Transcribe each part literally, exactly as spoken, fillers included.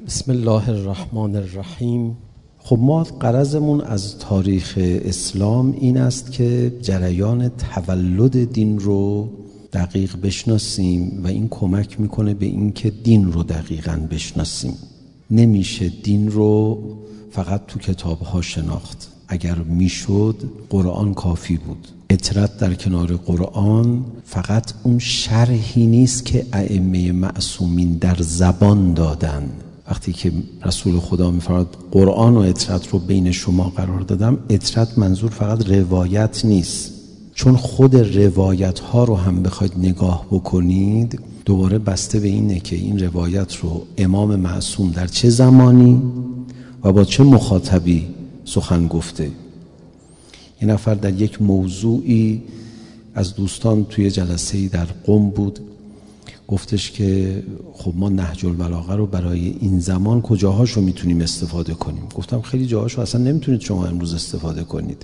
بسم الله الرحمن الرحیم. خب ما غرضمون از تاریخ اسلام این است که جریان تولد دین رو دقیق بشناسیم و این کمک میکنه به این که دین رو دقیقاً بشناسیم. نمیشه دین رو فقط تو کتاب‌ها شناخت. اگر میشد قرآن کافی بود. اطرت در کنار قرآن فقط اون شرحی نیست که ائمه معصومین در زبان دادن. وقتی که رسول خدا میفرماد قرآن و اطرت رو بین شما قرار دادم، اطرت منظور فقط روایت نیست، چون خود روایت ها رو هم بخواید نگاه بکنید دوباره بسته به اینه که این روایت رو امام معصوم در چه زمانی و با چه مخاطبی سخن گفته. یه نفر در یک موضوعی از دوستان توی جلسه‌ای در قم بود، گفتش که خب ما نهج البلاغه رو برای این زمان کجاهاش رو میتونیم استفاده کنیم؟ گفتم خیلی جاهاش رو اصلا نمیتونید شما امروز استفاده کنید.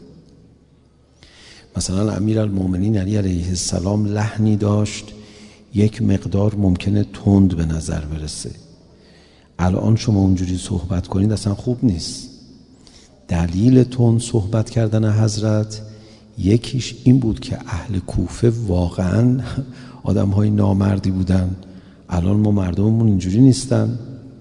مثلا امیرالمومنین علی علیه السلام لحنی داشت یک مقدار ممکنه تند به نظر برسه. الان شما اونجوری صحبت کنید اصلا خوب نیست. دلیل تند صحبت کردن حضرت یکیش این بود که اهل کوفه واقعاً آدم های نامردی بودن. الان ما مردممون اینجوری نیستن.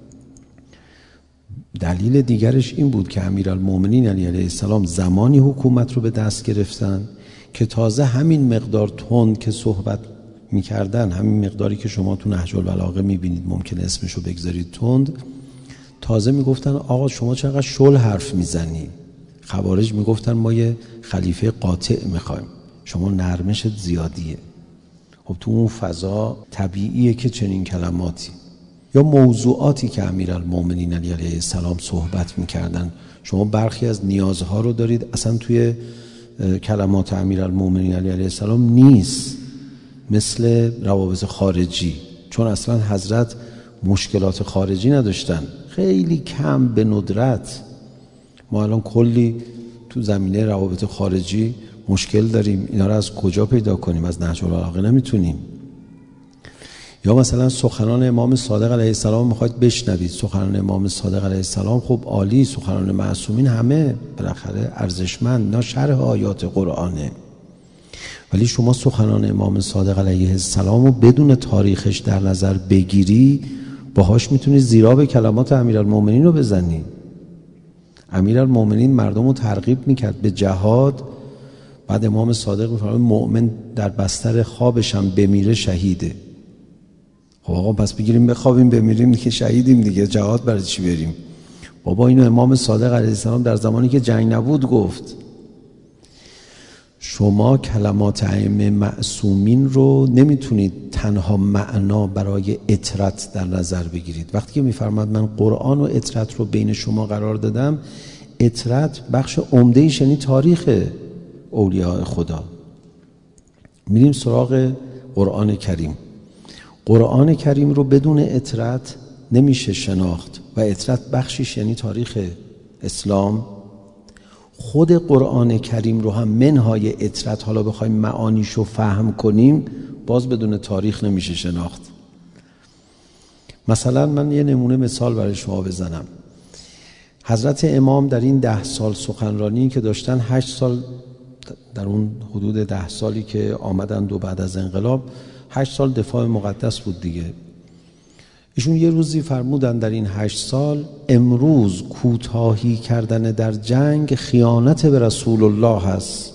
دلیل دیگرش این بود که امیرالمومنین علی علیه السلام زمانی حکومت رو به دست گرفتن که تازه همین مقدار تند که صحبت میکردن، همین مقداری که شما تو نهج البلاغه میبینید ممکنه اسمشو بگذارید تند، تازه میگفتن آقا شما چقدر شل حرف میزنی. خوارج میگفتن ما یه خلیفه قاطع میخوایم، شما نرمشت زیادیه. خب تو اون فضا طبیعیه که چنین کلماتی یا موضوعاتی که امیرالمومنین علی علیه السلام صحبت میکردن، شما برخی از نیازها رو دارید اصلا توی کلمات امیرالمومنین علی علیه السلام نیست، مثل روابط خارجی، چون اصلا حضرت مشکلات خارجی نداشتن، خیلی کم به ندرت. ما الان کلی تو زمینه روابط خارجی مشکل داریم، اینا رو از کجا پیدا کنیم؟ از نهج البلاغه نمیتونیم. یا مثلا سخنان امام صادق علیه السلام میخواید بشنوید، سخنان امام صادق علیه السلام خب عالی، سخنان معصومین همه بالاخره ارزشمند، نه شرح آیات قرآنه، ولی شما سخنان امام صادق علیه السلام رو بدون تاریخش در نظر بگیری باهاش میتونی زیرا به کلمات امیرالمومنین رو بزنی. امیرالمومنین مردم رو ترغیب میکرد به جهاد، بعد امام صادق میفرماد مؤمن در بستر خوابش هم بمیره شهیده. خب آقا پس بگیریم بخوابیم بمیریم دیگه شهیدیم دیگه، جهاد برای چی بریم؟ بابا اینو امام صادق علیه السلام در زمانی که جنگ نبود گفت. شما کلمات ائمه معصومین رو نمیتونید تنها معنا برای اطرت در نظر بگیرید. وقتی که میفرماد من قرآن و اطرت رو بین شما قرار دادم، اطرت بخش عمده‌ایش یعنی تاریخ اولیاء خدا. میریم سراغ قرآن کریم. قرآن کریم رو بدون اطرت نمیشه شناخت و اطرت بخشش یعنی تاریخ اسلام. خود قرآن کریم رو هم منهای اطرت حالا بخوایم معانیشو فهم کنیم باز بدون تاریخ نمیشه شناخت. مثلا من یه نمونه مثال برای شما بزنم. حضرت امام در این ده سال سخنرانی که داشتن، هشت سال در اون حدود ده سالی که آمدن دو بعد از انقلاب، هشت سال دفاع مقدس بود دیگه. ایشون یه روزی فرمودن در این هشت سال امروز کوتاهی کردن در جنگ خیانت به رسول الله هست.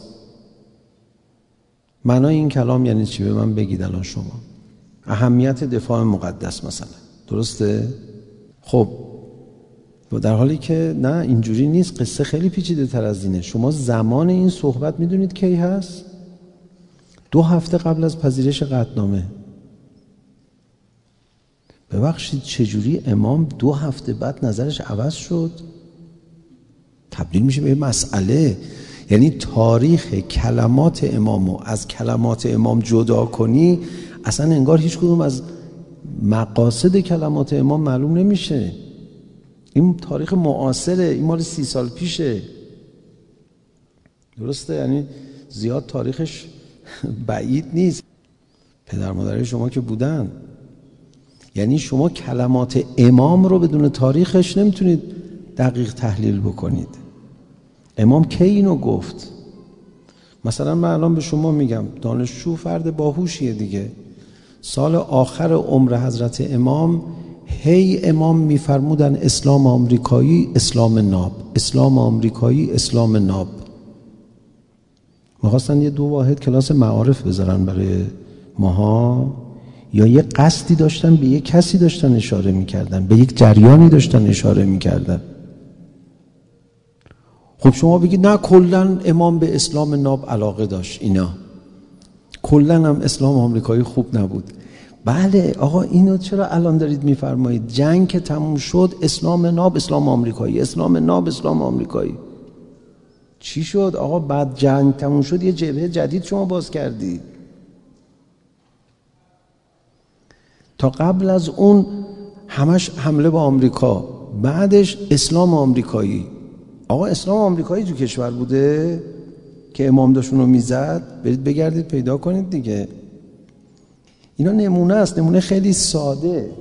معنای این کلام یعنی چی؟ به من بگید الان شما. اهمیت دفاع مقدس مثلا، درسته؟ خب در حالی که نه اینجوری نیست، قصه خیلی پیچیده تر از اینه. شما زمان این صحبت میدونید کی هست؟ دو هفته قبل از پذیرش قطعنامه. ببخشید چجوری امام دو هفته بعد نظرش عوض شد؟ تبدیل میشه به مسئله. یعنی تاریخ کلمات امامو از کلمات امام جدا کنی اصلا انگار هیچ کدوم از مقاصد کلمات امام معلوم نمیشه. این تاریخ معاصره، این مال سی سال پیشه، درسته؟ یعنی زیاد تاریخش بعید نیست. پدر مادرای شما که بودن، یعنی شما کلمات امام رو بدون تاریخش نمیتونید دقیق تحلیل بکنید. امام کی اینو گفت؟ مثلا من الان به شما میگم دانشجو فرد باهوشیه دیگه، سال آخر عمر حضرت امام هی امام میفرمودن اسلام آمریکایی اسلام ناب، اسلام آمریکایی اسلام ناب. میخواستن یه دو واحد کلاس معارف بذارن برای ماها، یا یه قصدی داشتن به یه کسی داشتن اشاره میکردن، به یک جریانی داشتن اشاره میکردن. خب شما بگید نه کلا امام به اسلام ناب علاقه داشت، اینا کلا هم اسلام آمریکایی خوب نبود. بله آقا اینو چرا الان دارید میفرمایید؟ جنگ که تموم شد اسلام ناب اسلام آمریکایی، اسلام ناب اسلام آمریکایی. چی شد آقا؟ بعد جنگ تموم شد یه جبهه جدید شما باز کردید. تا قبل از اون همش حمله به آمریکا، بعدش اسلام آمریکایی. آقا اسلام آمریکایی تو کشور بوده که امام داشت اونو میزد؟ برید بگردید پیدا کنید دیگه. اینا نمونه است، نمونه خیلی ساده.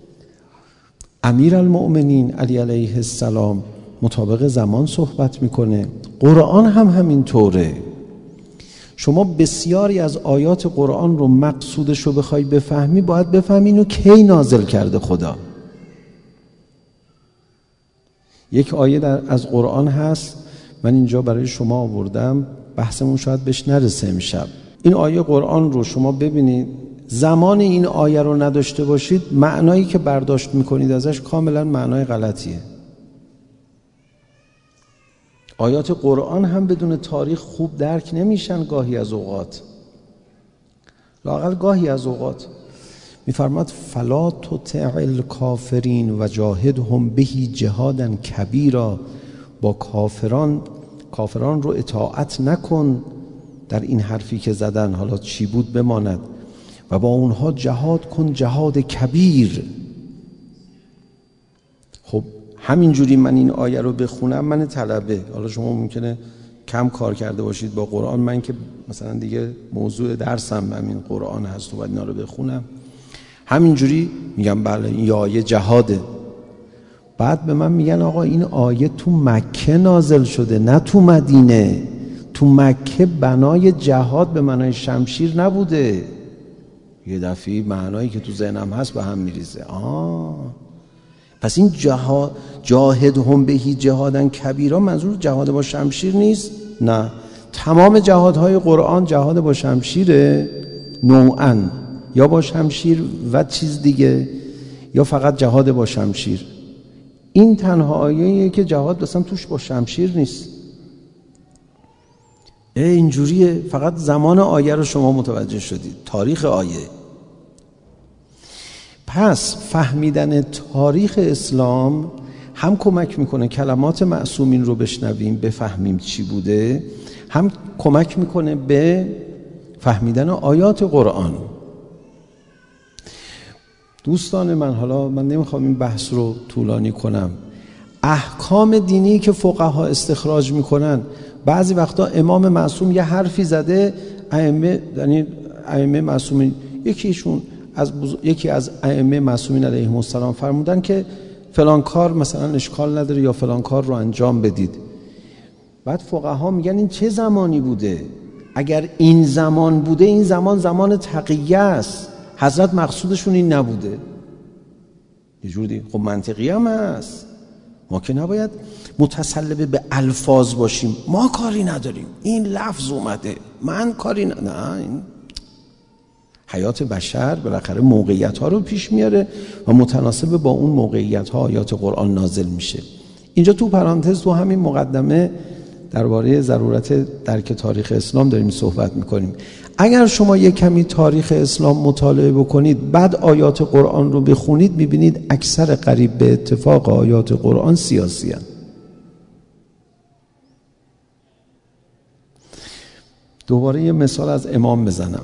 امیرالمؤمنین علی علیه السلام مطابق زمان صحبت میکنه، قرآن هم همین طوره. شما بسیاری از آیات قرآن رو مقصودش رو بخوای بفهمی، باید بفهمی اینو کی نازل کرده خدا. یک آیه در از قرآن هست، من اینجا برای شما آوردم، بحثمون شاید بهش نرسه امشب. این آیه قرآن رو شما ببینید، زمان این آیه رو نداشته باشید معنایی که برداشت میکنید ازش کاملا معنای غلطیه. آیات قرآن هم بدون تاریخ خوب درک نمیشن گاهی از اوقات، لااقل گاهی از اوقات. میفرماد فلا تطع الکافرین و جاهدهم به جهادا کبیرا، با کافران کافران رو اطاعت نکن در این حرفی که زدن، حالا چی بود بماند، و با اونها جهاد کن جهاد کبیر. خب همینجوری من این آیه رو بخونم، من طلبه، حالا شما ممکنه کم کار کرده باشید با قرآن، من که مثلا دیگه موضوع درسم همین قرآن هست و باید اینا رو بخونم، همینجوری میگم بله این آیه جهاده. بعد به من میگن آقا این آیه تو مکه نازل شده نه تو مدینه. تو مکه بنای جهاد به معنای شمشیر نبوده. یه دفعه معنایی که تو ذهنم هست به هم میریزه. آه پس این جهاد جاهد هم بهی جهادن کبیرا منظور جهاد با شمشیر نیست؟ نه، تمام جهادهای قرآن جهاد با شمشیره، نوعاً یا با شمشیر و چیز دیگه، یا فقط جهاد با شمشیر. این تنها آیه‌ایه که جهاد مثلا توش با شمشیر نیست. اینجوریه، فقط زمان آیه رو شما متوجه شدید، تاریخ آیه. پس فهمیدن تاریخ اسلام هم کمک میکنه کلمات معصومین رو بشنویم بفهمیم چی بوده، هم کمک میکنه به فهمیدن آیات قرآن. دوستان من، حالا من نمیخوام این بحث رو طولانی کنم، احکام دینی که فقها استخراج میکنن، بعضی وقتا امام معصوم یه حرفی زده، ائمه یعنی ائمه معصومین یکیشون از بز... یکی از ائمه معصومین علیهم السلام فرمودن که فلان کار مثلا اشکال نداره یا فلان کار رو انجام بدید. بعد فقها میگن این چه زمانی بوده؟ اگر این زمان بوده، این زمان زمان تقیه است، حضرت مقصودشون این نبوده. یه جوری خب منطقی هم هست، ما که نباید متسلب به الفاظ باشیم، ما کاری نداریم، این لفظ اومده من کاری ندارم. نه، این حیات بشر بالاخره موقعیت ها رو پیش میاره و متناسب با اون موقعیت ها آیات قرآن نازل میشه. اینجا تو پرانتز تو همین مقدمه درباره ضرورت درک تاریخ اسلام داریم صحبت میکنیم. اگر شما یک کمی تاریخ اسلام مطالعه بکنید، بعد آیات قرآن رو بخونید، میبینید اکثر قریب به اتفاق آیات قرآن سیاسی هستند. دوباره یه مثال از امام بزنم.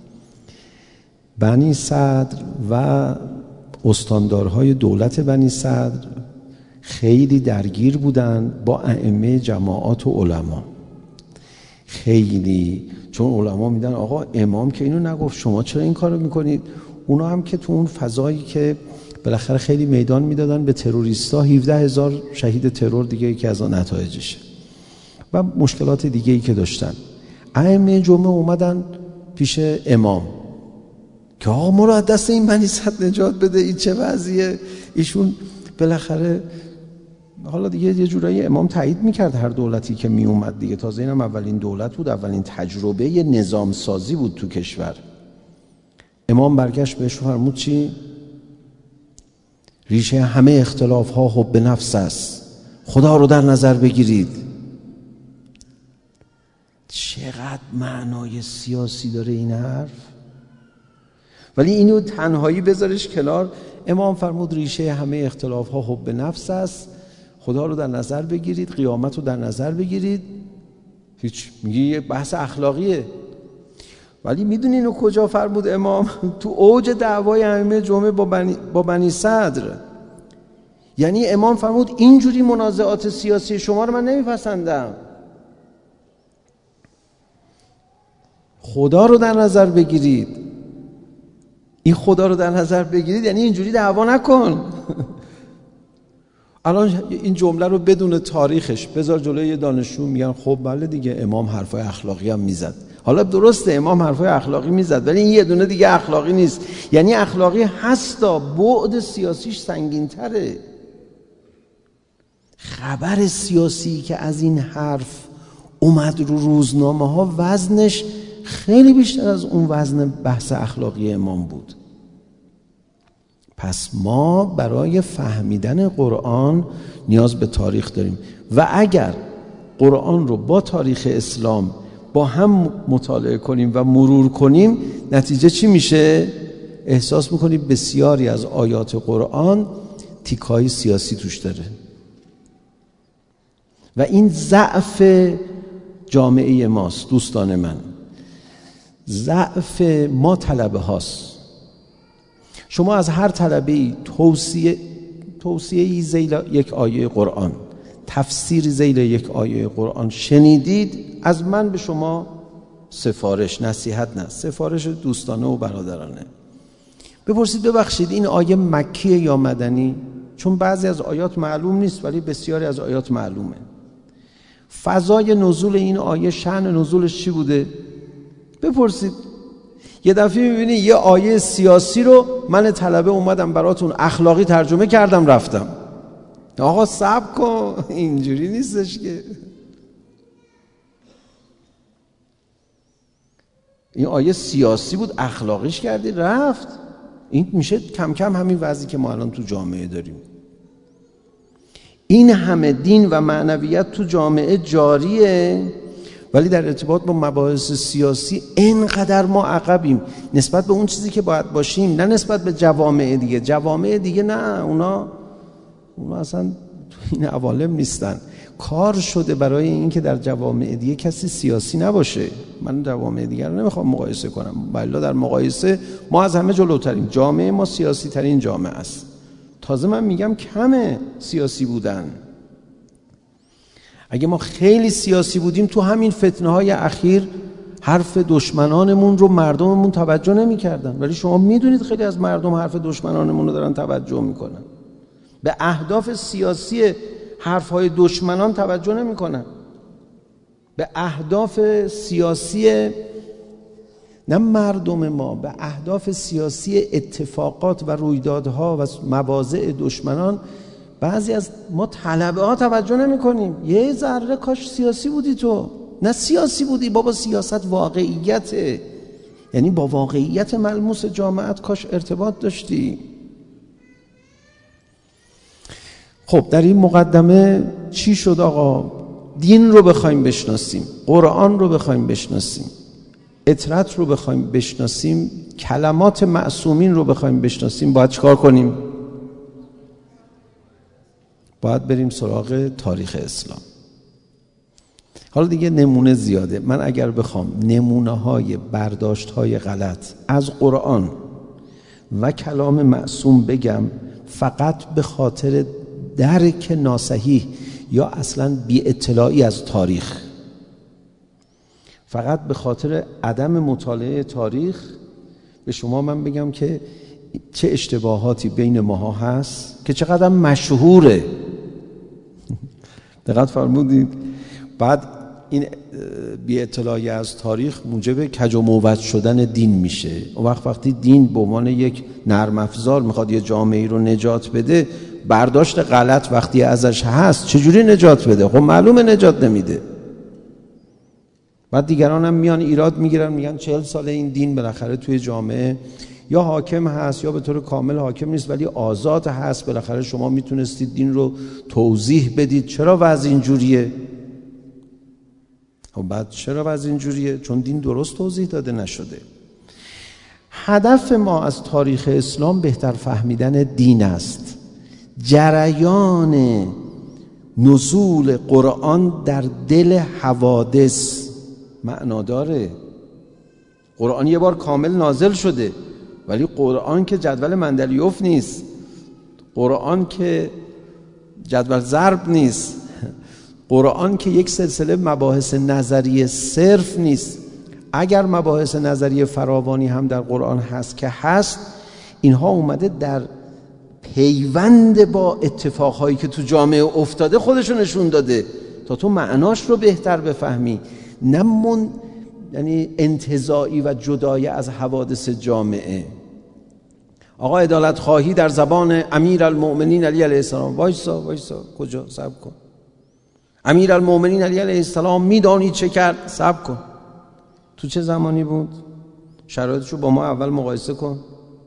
بنی صدر و استاندارهای دولت بنی صدر خیلی درگیر بودن با ائمه جماعات و علما. خیلی، چون علما میدن آقا امام که اینو نگفت، شما چرا این کارو میکنید؟ اونا هم که تو اون فضایی که بالاخره خیلی میدان میدادن به تروریستا، هفده هزار شهید ترور دیگه یکی از آن نتایجشه و مشکلات دیگه ای که داشتن. ائمه جمعه اومدن پیش امام که آقا ما رو از دست این بنی صد نجات بده، این چه وضعیه. ایشون بالاخره حالا دیگه یه جورایی امام تایید میکرد هر دولتی که میومد دیگه، تازه اینم اولین دولت بود، اولین تجربه یه نظام سازی بود تو کشور. امام برگشت بهش فرمود چی؟ ریشه همه اختلاف ها حب نفس است، خدا رو در نظر بگیرید. چقدر معنای سیاسی داره این حرف. ولی اینو تنهایی بذارش کنار. امام فرمود ریشه همه اختلاف ها حب نفس است، خدا رو در نظر بگیرید، قیامت رو در نظر بگیرید. هیچ، میگه یه بحث اخلاقیه. ولی میدونی اینو کجا فرمود امام؟ تو اوج دعوای ائمه جمعه با بنی, با بنی صدر. یعنی امام فرمود اینجوری منازعات سیاسی شما رو من نمیپسندم، خدا رو در نظر بگیرید. این خدا رو در نظر بگیرید یعنی اینجوری دعوا نکن. الان این جمله رو بدون تاریخش بذار جلوی یه دانشجو، میگن خب بله دیگه امام حرفای اخلاقی هم میزد. حالا درسته امام حرفای اخلاقی میزد، ولی این یه دونه دیگه اخلاقی نیست. یعنی اخلاقی هستا، بعد سیاسیش سنگین‌تره. خبر سیاسی که از این حرف اومد رو روزنامه ها وزنش خیلی بیشتر از اون وزن بحث اخلاقی امام بود. پس ما برای فهمیدن قرآن نیاز به تاریخ داریم و اگر قرآن رو با تاریخ اسلام با هم مطالعه کنیم و مرور کنیم، نتیجه چی میشه؟ احساس میکنیم بسیاری از آیات قرآن تیکای سیاسی توش داره و این ضعف جامعه ماست. دوستان من، ضعف ما طلبه هاست. شما از هر طلبه‌ای توصیه توصیه‌ای ذیل یک آیه قرآن، تفسیر ذیل یک آیه قرآن شنیدید، از من به شما سفارش، نصیحت نه، سفارش دوستانه و برادرانه، بپرسید ببخشید این آیه مکیه یا مدنی؟ چون بعضی از آیات معلوم نیست ولی بسیاری از آیات معلومه. فضای نزول این آیه، شأن نزولش چی بوده؟ بپرسید. یه دفعه میبینی یه آیه سیاسی رو من طلبه اومدم براتون اخلاقی ترجمه کردم رفتم. آقا صبر کن، اینجوری نیستش که. این آیه سیاسی بود اخلاقیش کردی رفت. این میشه کم کم همین وضعی که ما الان تو جامعه داریم. این همه دین و معنویت تو جامعه جاریه، ولی در ارتباط با مباحث سیاسی اینقدر ما عقبیم نسبت به اون چیزی که باید باشیم، نه نسبت به جوامع دیگه. جوامع دیگه نه، اونا اونا اصلا این عوالم نیستن. کار شده برای این که در جوامع دیگه کسی سیاسی نباشه. من جوامع دیگه رو نمیخوام مقایسه کنم، بله در مقایسه ما از همه جلوتریم. جامعه ما سیاسی ترین جامعه است. تازه من میگم کمه سیاسی بودن. اگه ما خیلی سیاسی بودیم تو همین فتنه های اخیر حرف دشمنانمون رو مردممون توجه نمی کردن، ولی شما میدونید خیلی از مردم حرف دشمنانمون رو دارن توجه میکنن. به اهداف سیاسی حرف های دشمنان توجه نمی کنن، به اهداف سیاسی نه مردم ما، به اهداف سیاسی اتفاقات و رویدادها و مواضع دشمنان بعضی از ما طلبه ها توجه نمی کنیم. یه ذره کاش سیاسی بودی تو. نه سیاسی بودی بابا، سیاست واقعیته، یعنی با واقعیت ملموس جامعت کاش ارتباط داشتی. خب در این مقدمه چی شد آقا؟ دین رو بخوایم بشناسیم، قرآن رو بخوایم بشناسیم، اطرت رو بخوایم بشناسیم، کلمات معصومین رو بخوایم بشناسیم، باید چیکار کنیم؟ باید بریم سراغ تاریخ اسلام. حالا دیگه نمونه زیاده. من اگر بخوام نمونه های برداشت های غلط از قرآن و کلام معصوم بگم، فقط به خاطر درک ناصحیح یا اصلا بی اطلاعی از تاریخ، فقط به خاطر عدم مطالعه تاریخ به شما من بگم که چه اشتباهاتی بین ماها هست که چقدر مشهوره. دقت فرمودید؟ بعد این بی اطلاعی از تاریخ موجب کج و موج شدن دین میشه. اون وقت وقتی دین به عنوان یک نرم افزار میخواد یه جامعه رو نجات بده، برداشت غلط وقتی ازش هست چجوری نجات بده؟ خب معلومه نجات نمیده. بعد دیگران هم میان ایراد میگیرن، میگن چهل سال این دین بالاخره توی جامعه یا حاکم هست یا به طور کامل حاکم نیست ولی آزاد هست، بالاخره شما میتونستید دین رو توضیح بدید، چرا وضع اینجوریه؟ خب بعد چرا وضع اینجوریه؟ چون دین درست توضیح داده نشده. هدف ما از تاریخ اسلام بهتر فهمیدن دین است. جریان نزول قرآن در دل حوادث معنا داره. قرآن یه بار کامل نازل شده ولی قرآن که جدول مندلیوف نیست، قرآن که جدول ضرب نیست، قرآن که یک سلسله مباحث نظریه صرف نیست. اگر مباحث نظریه فراوانی هم در قرآن هست که هست، اینها اومده در پیوند با اتفاقهایی که تو جامعه افتاده خودشو نشون داده تا تو معناش رو بهتر بفهمی، نه من یعنی انتزاعی و جدای از حوادث جامعه. آقا عدالت خواهی در زبان امیرالمؤمنین علی علیه السلام، وایسا وایسا کجا؟ صبر کن. امیرالمؤمنین علی علیه السلام میدانی چه کرد؟ صبر کن. تو چه زمانی بود؟ شرایطشو با ما اول مقایسه کن.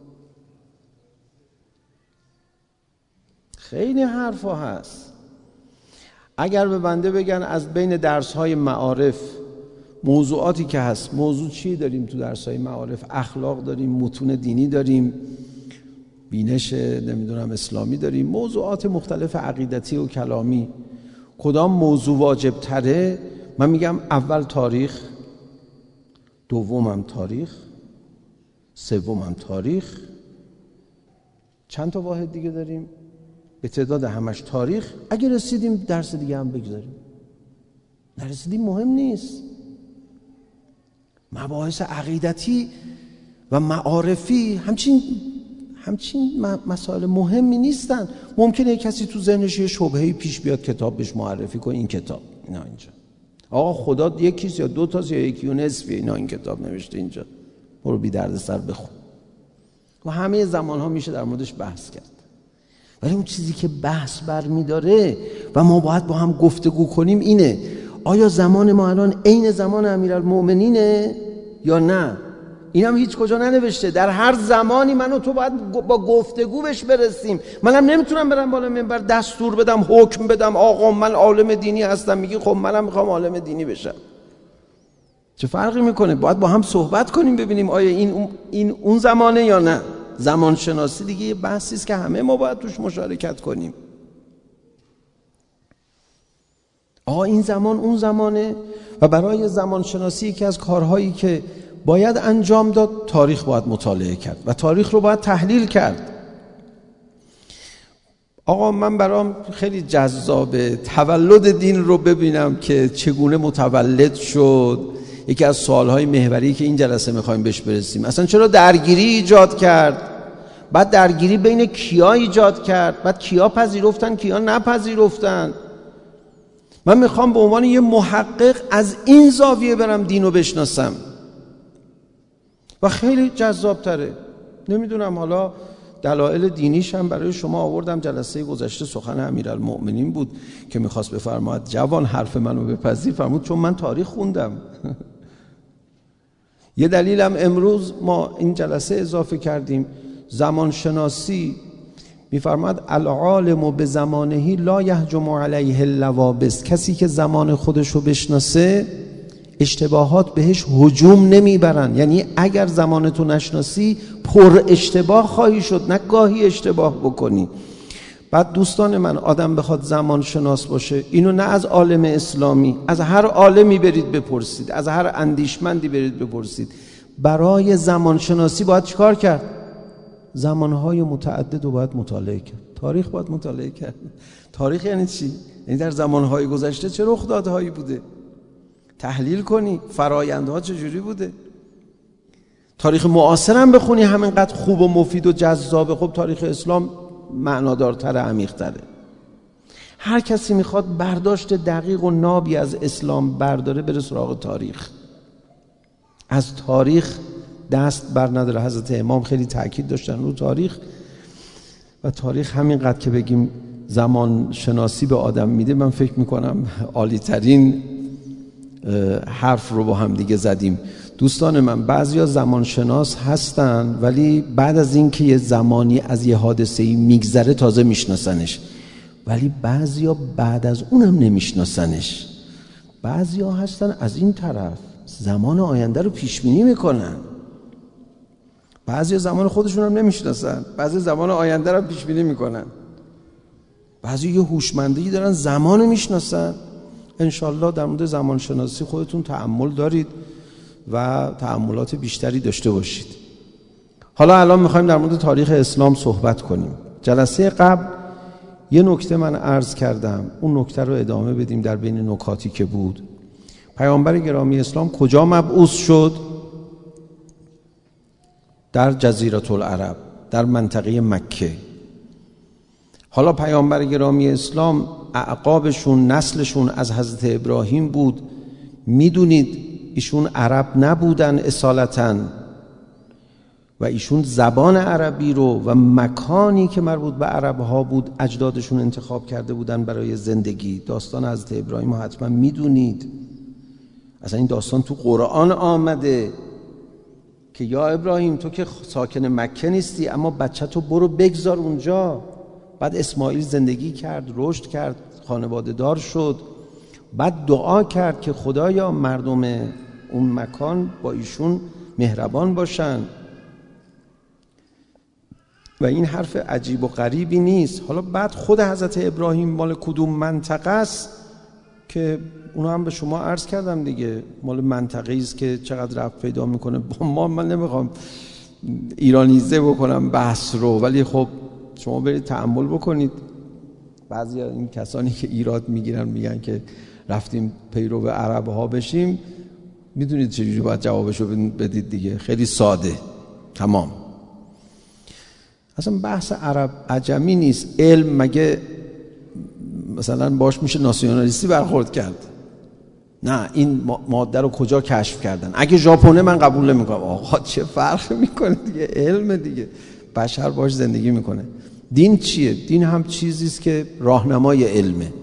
خیلی حرفا هست. اگر به بنده بگن از بین درس‌های معارف موضوعاتی که هست، موضوع چی داریم تو درس‌های معارف؟ اخلاق داریم، متون دینی داریم، بینش نمیدونم اسلامی داریم، موضوعات مختلف عقیدتی و کلامی. کدام موضوع واجب تره؟ من میگم اول تاریخ، دومم تاریخ، سومم تاریخ. چند تا واحد دیگه داریم؟ به تعداد همش تاریخ. اگه رسیدیم درس دیگه هم بگذاریم، نرسیدیم مهم نیست. مباحث عقیدتی و معارفی همچین همچین مسائل مهمی نیستن. ممکنه کسی تو ذهنش یه شبهه‌ای پیش بیاد، کتاب بهش معرفی کنه، این کتاب اینا اینجا آقا خدا یکیست یا دو تاست یا یکی و نصفیه، اینا این کتاب نوشته اینجا، برو بی درد سر بخون. و همه زمانها میشه در موردش بحث کرد. ولی اون چیزی که بحث برمی‌داره و ما باید با هم گفتگو کنیم اینه: آیا زمان ما الان عین زمان امیرالمؤمنینه یا نه؟ اینم هیچ کجا ننوشته. در هر زمانی من و تو باید با گفتگو بهش برسیم. منم نمیتونم برم بالا منبر دستور بدم، حکم بدم آقا من عالم دینی هستم، میگی خب منم میخوام عالم دینی بشم. چه فرقی میکنه؟ باید با هم صحبت کنیم ببینیم آیا این این اون زمانه یا نه. زمان شناسی دیگه یه بحثی است که همه ما باید توش مشارکت کنیم. آقا این زمان اون زمانه. و برای زمان شناسی یکی از کارهایی که باید انجام داد، تاریخ باید مطالعه کرد و تاریخ رو باید تحلیل کرد. آقا من برام خیلی جذابه تولد دین رو ببینم که چگونه متولد شد. یکی از سوالهای محوری که این جلسه میخوایم بهش برسیم، اصلا چرا درگیری ایجاد کرد؟ بعد درگیری بین کیا ایجاد کرد؟ بعد کیا پذیرفتن کیا نپذیرفتن؟ من میخوام به عنوان یه محقق از این زاویه برم دین رو بشناسم و خیلی جذاب تره. نمیدونم، حالا دلایل دینیش هم برای شما آوردم. جلسه گذشته سخن امیرالمؤمنین بود که میخواست بفرماید جوان حرف منو بپذیر، فرمود چون من تاریخ خوندم. یه دلیلم امروز ما این جلسه اضافه کردیم، زمان شناسی. میفرماید العالم به زمانه لا یهجم علیه اللوابس. کسی که زمان خودشو بشناسه اشتباهات بهش هجوم نمیبرن. یعنی اگر زمانتو نشناسی پر اشتباه خواهی شد، نه گاهی اشتباه بکنی. بعد دوستان من، آدم بخواد زمان شناس باشه، اینو نه از عالم اسلامی، از هر عالمی برید بپرسید، از هر اندیشمندی برید بپرسید. برای زمان شناسی باید چیکار کرد؟ زمانهای متعدد رو باید مطالعه کرد. تاریخ باید مطالعه کرد. تاریخ یعنی چی؟ یعنی در زمانهای گذشته چه رخدادهایی بوده، تحلیل کنی، فرایندها چجوری بوده. تاریخ معاصر هم بخونی همینقدر خوب و مفید و جذابه. خب تاریخ اسلام معنادارتره، عمیق‌تره. هر کسی میخواد برداشت دقیق و نابی از اسلام برداره بره سراغ تاریخ. از تاریخ دست بر نداره. حضرت امام خیلی تاکید داشتن رو تاریخ و تاریخ همینقدر که بگیم زمان شناسی به آدم میده، من فکر میکنم عالی ترین حرف رو با هم دیگه زدیم. دوستان من، بعضیا زمان شناس هستن ولی بعد از این که یه زمانی از یه حادثه‌ای میگذره تازه میشناسنش، ولی بعضیا بعد از اونم نمیشناسنش. بعضیا هستن از این طرف زمان آینده رو پیش بینی میکنن، بعضیا زمان خودشون هم نمیشناسن، بعضی زمان آینده رو پیش بینی میکنن. بعضی یه هوشمندی دارن زمان رو میشناسن. انشالله در مورد زمان شناسی خودتون تأمل دارید و تأملات بیشتری داشته باشید. حالا الان میخوایم در مورد تاریخ اسلام صحبت کنیم. جلسه قبل یه نکته من عرض کردم، اون نکته رو ادامه بدیم در بین نکاتی که بود. پیامبر گرامی اسلام کجا مبعوث شد؟ در جزیره العرب، در منطقه مکه. حالا پیامبر گرامی اسلام اعقابشون، نسلشون از حضرت ابراهیم بود. میدونید ایشون عرب نبودن اصالتاً و ایشون زبان عربی رو و مکانی که مربوط به عرب ها بود اجدادشون انتخاب کرده بودن برای زندگی. داستان حضرت ابراهیم رو حتما میدونید. اصلا این داستان تو قرآن آمده که یا ابراهیم تو که ساکن مکه نیستی اما بچه تو برو بگذار اونجا. بعد اسماعیل زندگی کرد، رشد کرد، خانواده دار شد. بعد دعا کرد که خدایا مردم اون مکان با ایشون مهربان باشن. و این حرف عجیب و غریبی نیست. حالا بعد خود حضرت ابراهیم مال کدوم منطقه است که اونو هم به شما عرض کردم دیگه، مال منطقه‌ای است که چقدر رفت پیدا میکنه با ما. من نمیخوام ایرانیزه بکنم بحث رو، ولی خب شما برید تأمل بکنید. بعضی این کسانی که ایراد میگیرن میگن که رفتیم پیرو عرب ها بشیم، میدونید چجوری باید جوابشو بدید دیگه، خیلی ساده. تمام. اصلا بحث عرب عجمی نیست. علم مگه مثلا باش میشه ناسیونالیستی برخورد کرد؟ نه، این ماده رو کجا کشف کردن؟ اگه ژاپنه من قبول نمیکنم. آقا چه فرق میکنه دیگه؟ علم دیگه، بشر باش زندگی میکنه. دین چیه؟ دین هم چیزی است که راهنمای علمه.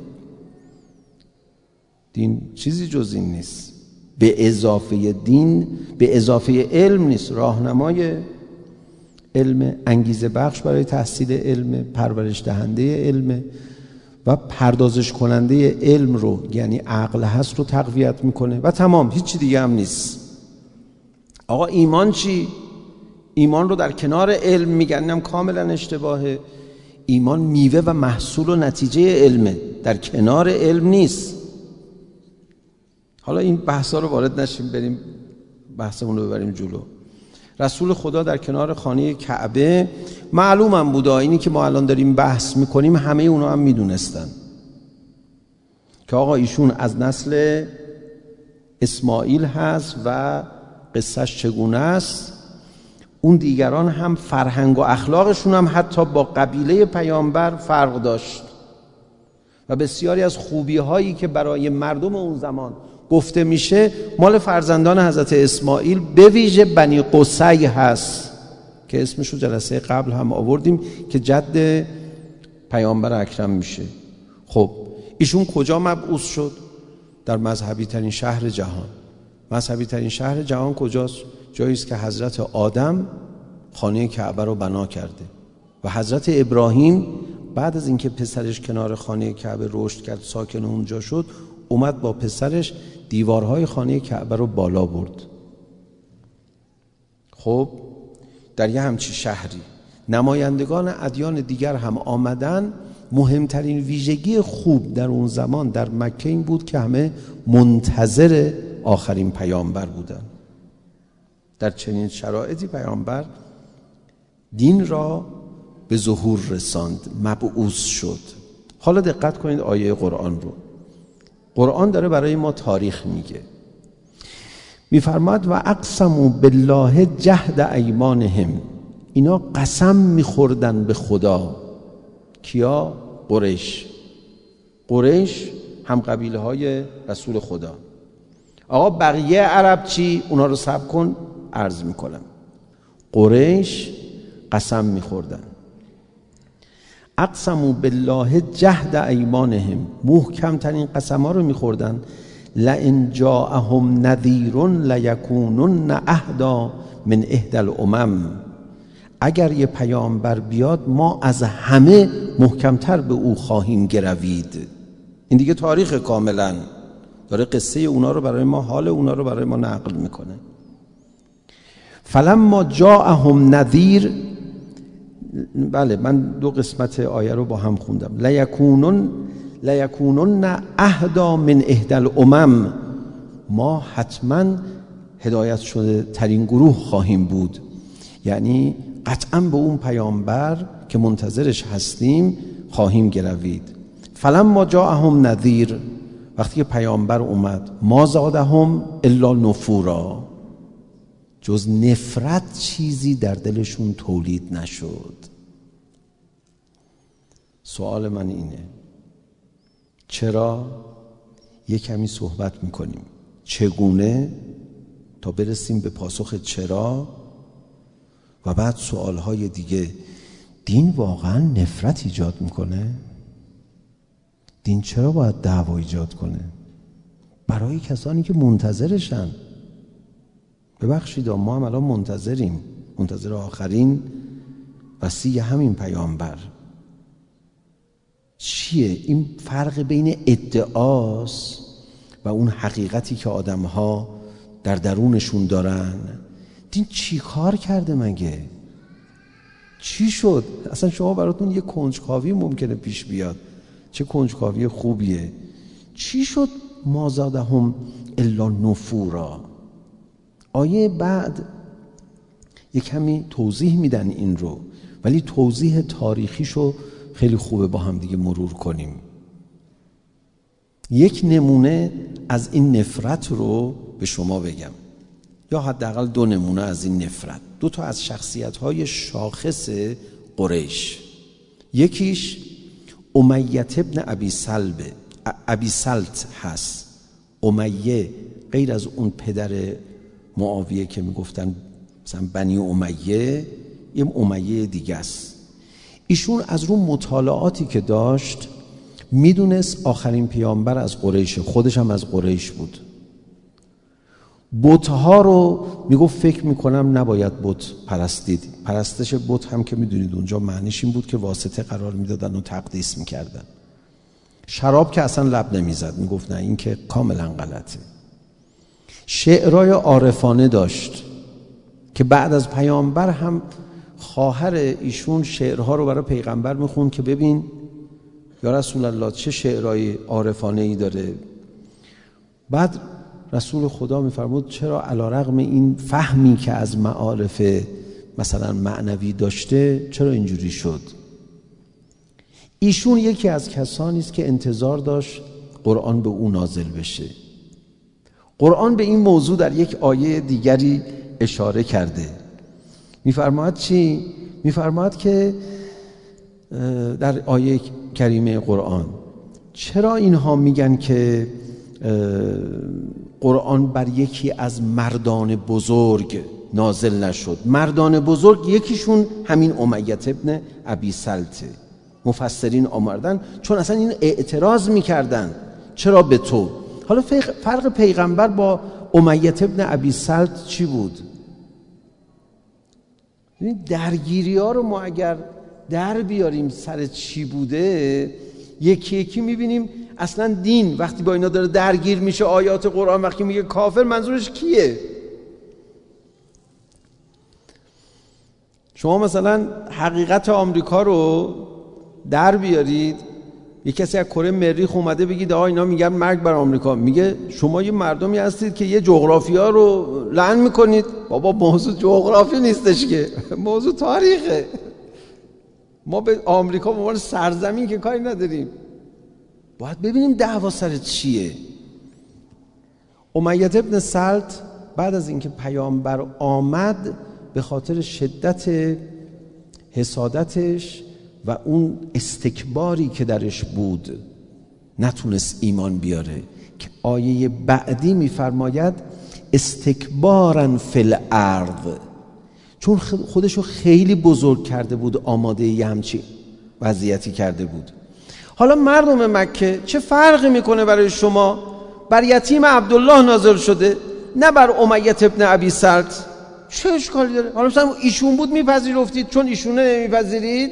دین چیزی جز این نیست. به اضافه دین، به اضافه علم نیست، راهنمای علم، انگیزه بخش برای تحصیل علم، پرورش دهنده علم و پردازش کننده علم رو، یعنی عقل هست رو تقویت میکنه و تمام. هیچ دیگه هم نیست. آقا ایمان چی؟ ایمان رو در کنار علم میگن، اینم کاملا اشتباهه. ایمان میوه و محصول و نتیجه علمه، در کنار علم نیست. حالا این بحثا رو وارد نشیم، بریم بحثمون رو ببریم جلو. رسول خدا در کنار خانه کعبه، معلومم بوده، اینی که ما الان داریم بحث میکنیم همه اونا هم میدونستن که آقا ایشون از نسل اسماعیل هست و قصهش چگونه است. اون دیگران هم فرهنگ و اخلاقشون هم حتی با قبیله پیامبر فرق داشت و بسیاری از خوبی هایی که برای مردم اون زمان گفته میشه مال فرزندان حضرت اسماعیل، به ویژه بنی قصی هست که اسمشو جلسه قبل هم آوردیم که جد پیامبر اکرم میشه. خب ایشون کجا مبعوث شد؟ در مذهبی ترین شهر جهان. مذهبی ترین شهر جهان کجاست؟ جایی است که حضرت آدم خانه کعبه رو بنا کرده و حضرت ابراهیم بعد از اینکه پسرش کنار خانه کعبه رشد کرد، ساکن اونجا شد، اومد با پسرش دیوارهای خانه کعبه رو بالا برد. خب در یه همچی شهری نمایندگان ادیان دیگر هم آمدن. مهمترین ویژگی خوب در اون زمان در مکه این بود که همه منتظر آخرین پیامبر بودن. در چنین شرایطی پیامبر دین را به ظهور رساند، مبعوث شد. حالا دقت کنید آیه قرآن رو. قرآن داره برای ما تاریخ میگه. میفرماد و اقسموا بالله جهد ایمانهم، اینا قسم میخوردن به خدا. کیا؟ قریش. قریش هم قبیله های رسول خدا. آقا بقیه عرب چی؟ اونا رو صبر کن عرض میکنم. قریش قسم میخوردن. اقسموا بالله جهد ایمانهم، محکم ترین قسم ها رو میخوردن. لئن جاءهم نذیر لیکونن اهدی من احدی الامم، اگر یه پیامبر بیاد ما از همه محکمتر به او خواهیم گروید. این دیگه تاریخ کاملا داره قصه اونا رو برای ما، حال اونا رو برای ما نقل میکنه. فلما جاءهم نذیر، بله من دو قسمت آیه رو با هم خوندم. لیکونن لیکونن اهدی من احدی الامم، ما حتما هدایت شده ترین گروه خواهیم بود، یعنی قطعا به اون پیامبر که منتظرش هستیم خواهیم گروید. فلما جاءهم نذیر، وقتی که پیامبر اومد، ما زادهم الا نفورا، جز نفرت چیزی در دلشون تولید نشد. سوال من اینه چرا؟ یک کمی صحبت میکنیم چگونه تا برسیم به پاسخ چرا و بعد سوالهای دیگه. دین واقعا نفرت ایجاد میکنه؟ دین چرا باید دعوا ایجاد کنه؟ برای کسانی که منتظرشن. ببخشید ما هم الان منتظریم، منتظر آخرین وصی همین پیامبر. چیه این فرق بین ادعاست و اون حقیقتی که آدم‌ها در درونشون دارن؟ دین چی کار کرده مگه؟ چی شد؟ اصلا شما براتون یه کنجکاوی ممکنه پیش بیاد، چه کنجکاوی خوبیه. چی شد ما زادهم الا نفورا؟ آیه بعد یک کمی توضیح میدن این رو، ولی توضیح تاریخیشو خیلی خوبه با هم دیگه مرور کنیم. یک نمونه از این نفرت رو به شما بگم، یا حداقل دو نمونه از این نفرت، دو تا از شخصیت‌های شاخص قریش. یکیش امیه ابن ابی سلب ابی سلط هست. امیه غیر از اون پدر معاویه که میگفتن مثلا بنی امیه، یه امیه دیگه است. ایشون از رو مطالعاتی که داشت میدونست آخرین پیامبر از قریش، خودش هم از قریش بود. بت‌ها رو میگفت فکر میکنم نباید بت پرستید. پرستش بت هم که میدونید اونجا معنیش این بود که واسطه قرار میدادن و تقدیس میکردن. شراب که اصلا لب نمیزد، میگفت نه این که کاملا غلطه. شعرهای عارفانه داشت که بعد از پیامبر هم خواهر ایشون شعرها رو برای پیغمبر میخوند که ببین یا رسول الله چه شعرهای عارفانه ای داره. بعد رسول خدا میفرمود چرا علیرغم این فهمی که از معارف مثلا معنوی داشته چرا اینجوری شد؟ ایشون یکی از کسانی است که انتظار داشت قرآن به او نازل بشه. قرآن به این موضوع در یک آیه دیگری اشاره کرده. میفرماید چی؟ میفرماید که در آیه کریمه قرآن چرا اینها میگن که قرآن بر یکی از مردان بزرگ نازل نشد؟ مردان بزرگ یکیشون همین امیه ابن ابی سلطه. مفسرین آمردن چون اصلا این اعتراض میکردن چرا به تو. حالا فرق پیغمبر با امیه ابن ابی سلط چی بود؟ درگیری ها رو ما اگر در بیاریم سر چی بوده، یکی یکی میبینیم اصلا دین وقتی با اینا داره درگیر میشه، آیات قرآن وقتی میگه کافر منظورش کیه؟ شما مثلا حقیقت آمریکا رو در بیارید، یک کسی از کره مریخ اومده بگید آقا اینا میگن مرگ بر آمریکا، میگه شما یه مردمی هستید که یه جغرافیا رو لعن میکنید. بابا موضوع جغرافی نیستش که، موضوع تاریخه. ما به آمریکا به عنوان سرزمین که کاری نداریم، باید ببینیم دعوا سر چیه. امیه ابن سلط بعد از اینکه پیامبر آمد به خاطر شدت حسادتش و اون استکباری که درش بود نتونست ایمان بیاره، که آیه بعدی میفرماید استکبارا فی الارض، چون خودشو خیلی بزرگ کرده بود، آماده یه همچین وضعیتی کرده بود. حالا مردم مکه چه فرقی میکنه برای شما؟ بر یتیم عبدالله نازل شده، نه بر امیة ابن ابی سلط. چه اشکالی داره؟ حالا مثلا ایشون بود میپذیرفتید، چون ایشونه نمیپذیرید؟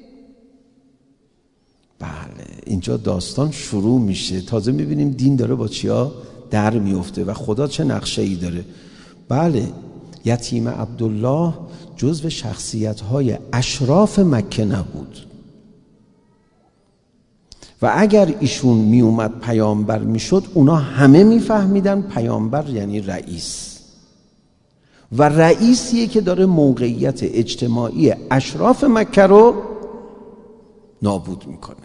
بله، اینجا داستان شروع میشه. تازه میبینیم دین داره با چیا در میفته و خدا چه نقشه ای داره. بله، یتیم عبدالله جزو شخصیت‌های اشراف مکه نبود و اگر ایشون میومد پیامبر میشد، اونا همه میفهمیدن پیامبر یعنی رئیس، و رئیسیه که داره موقعیت اجتماعی اشراف مکه رو نابود میکنه.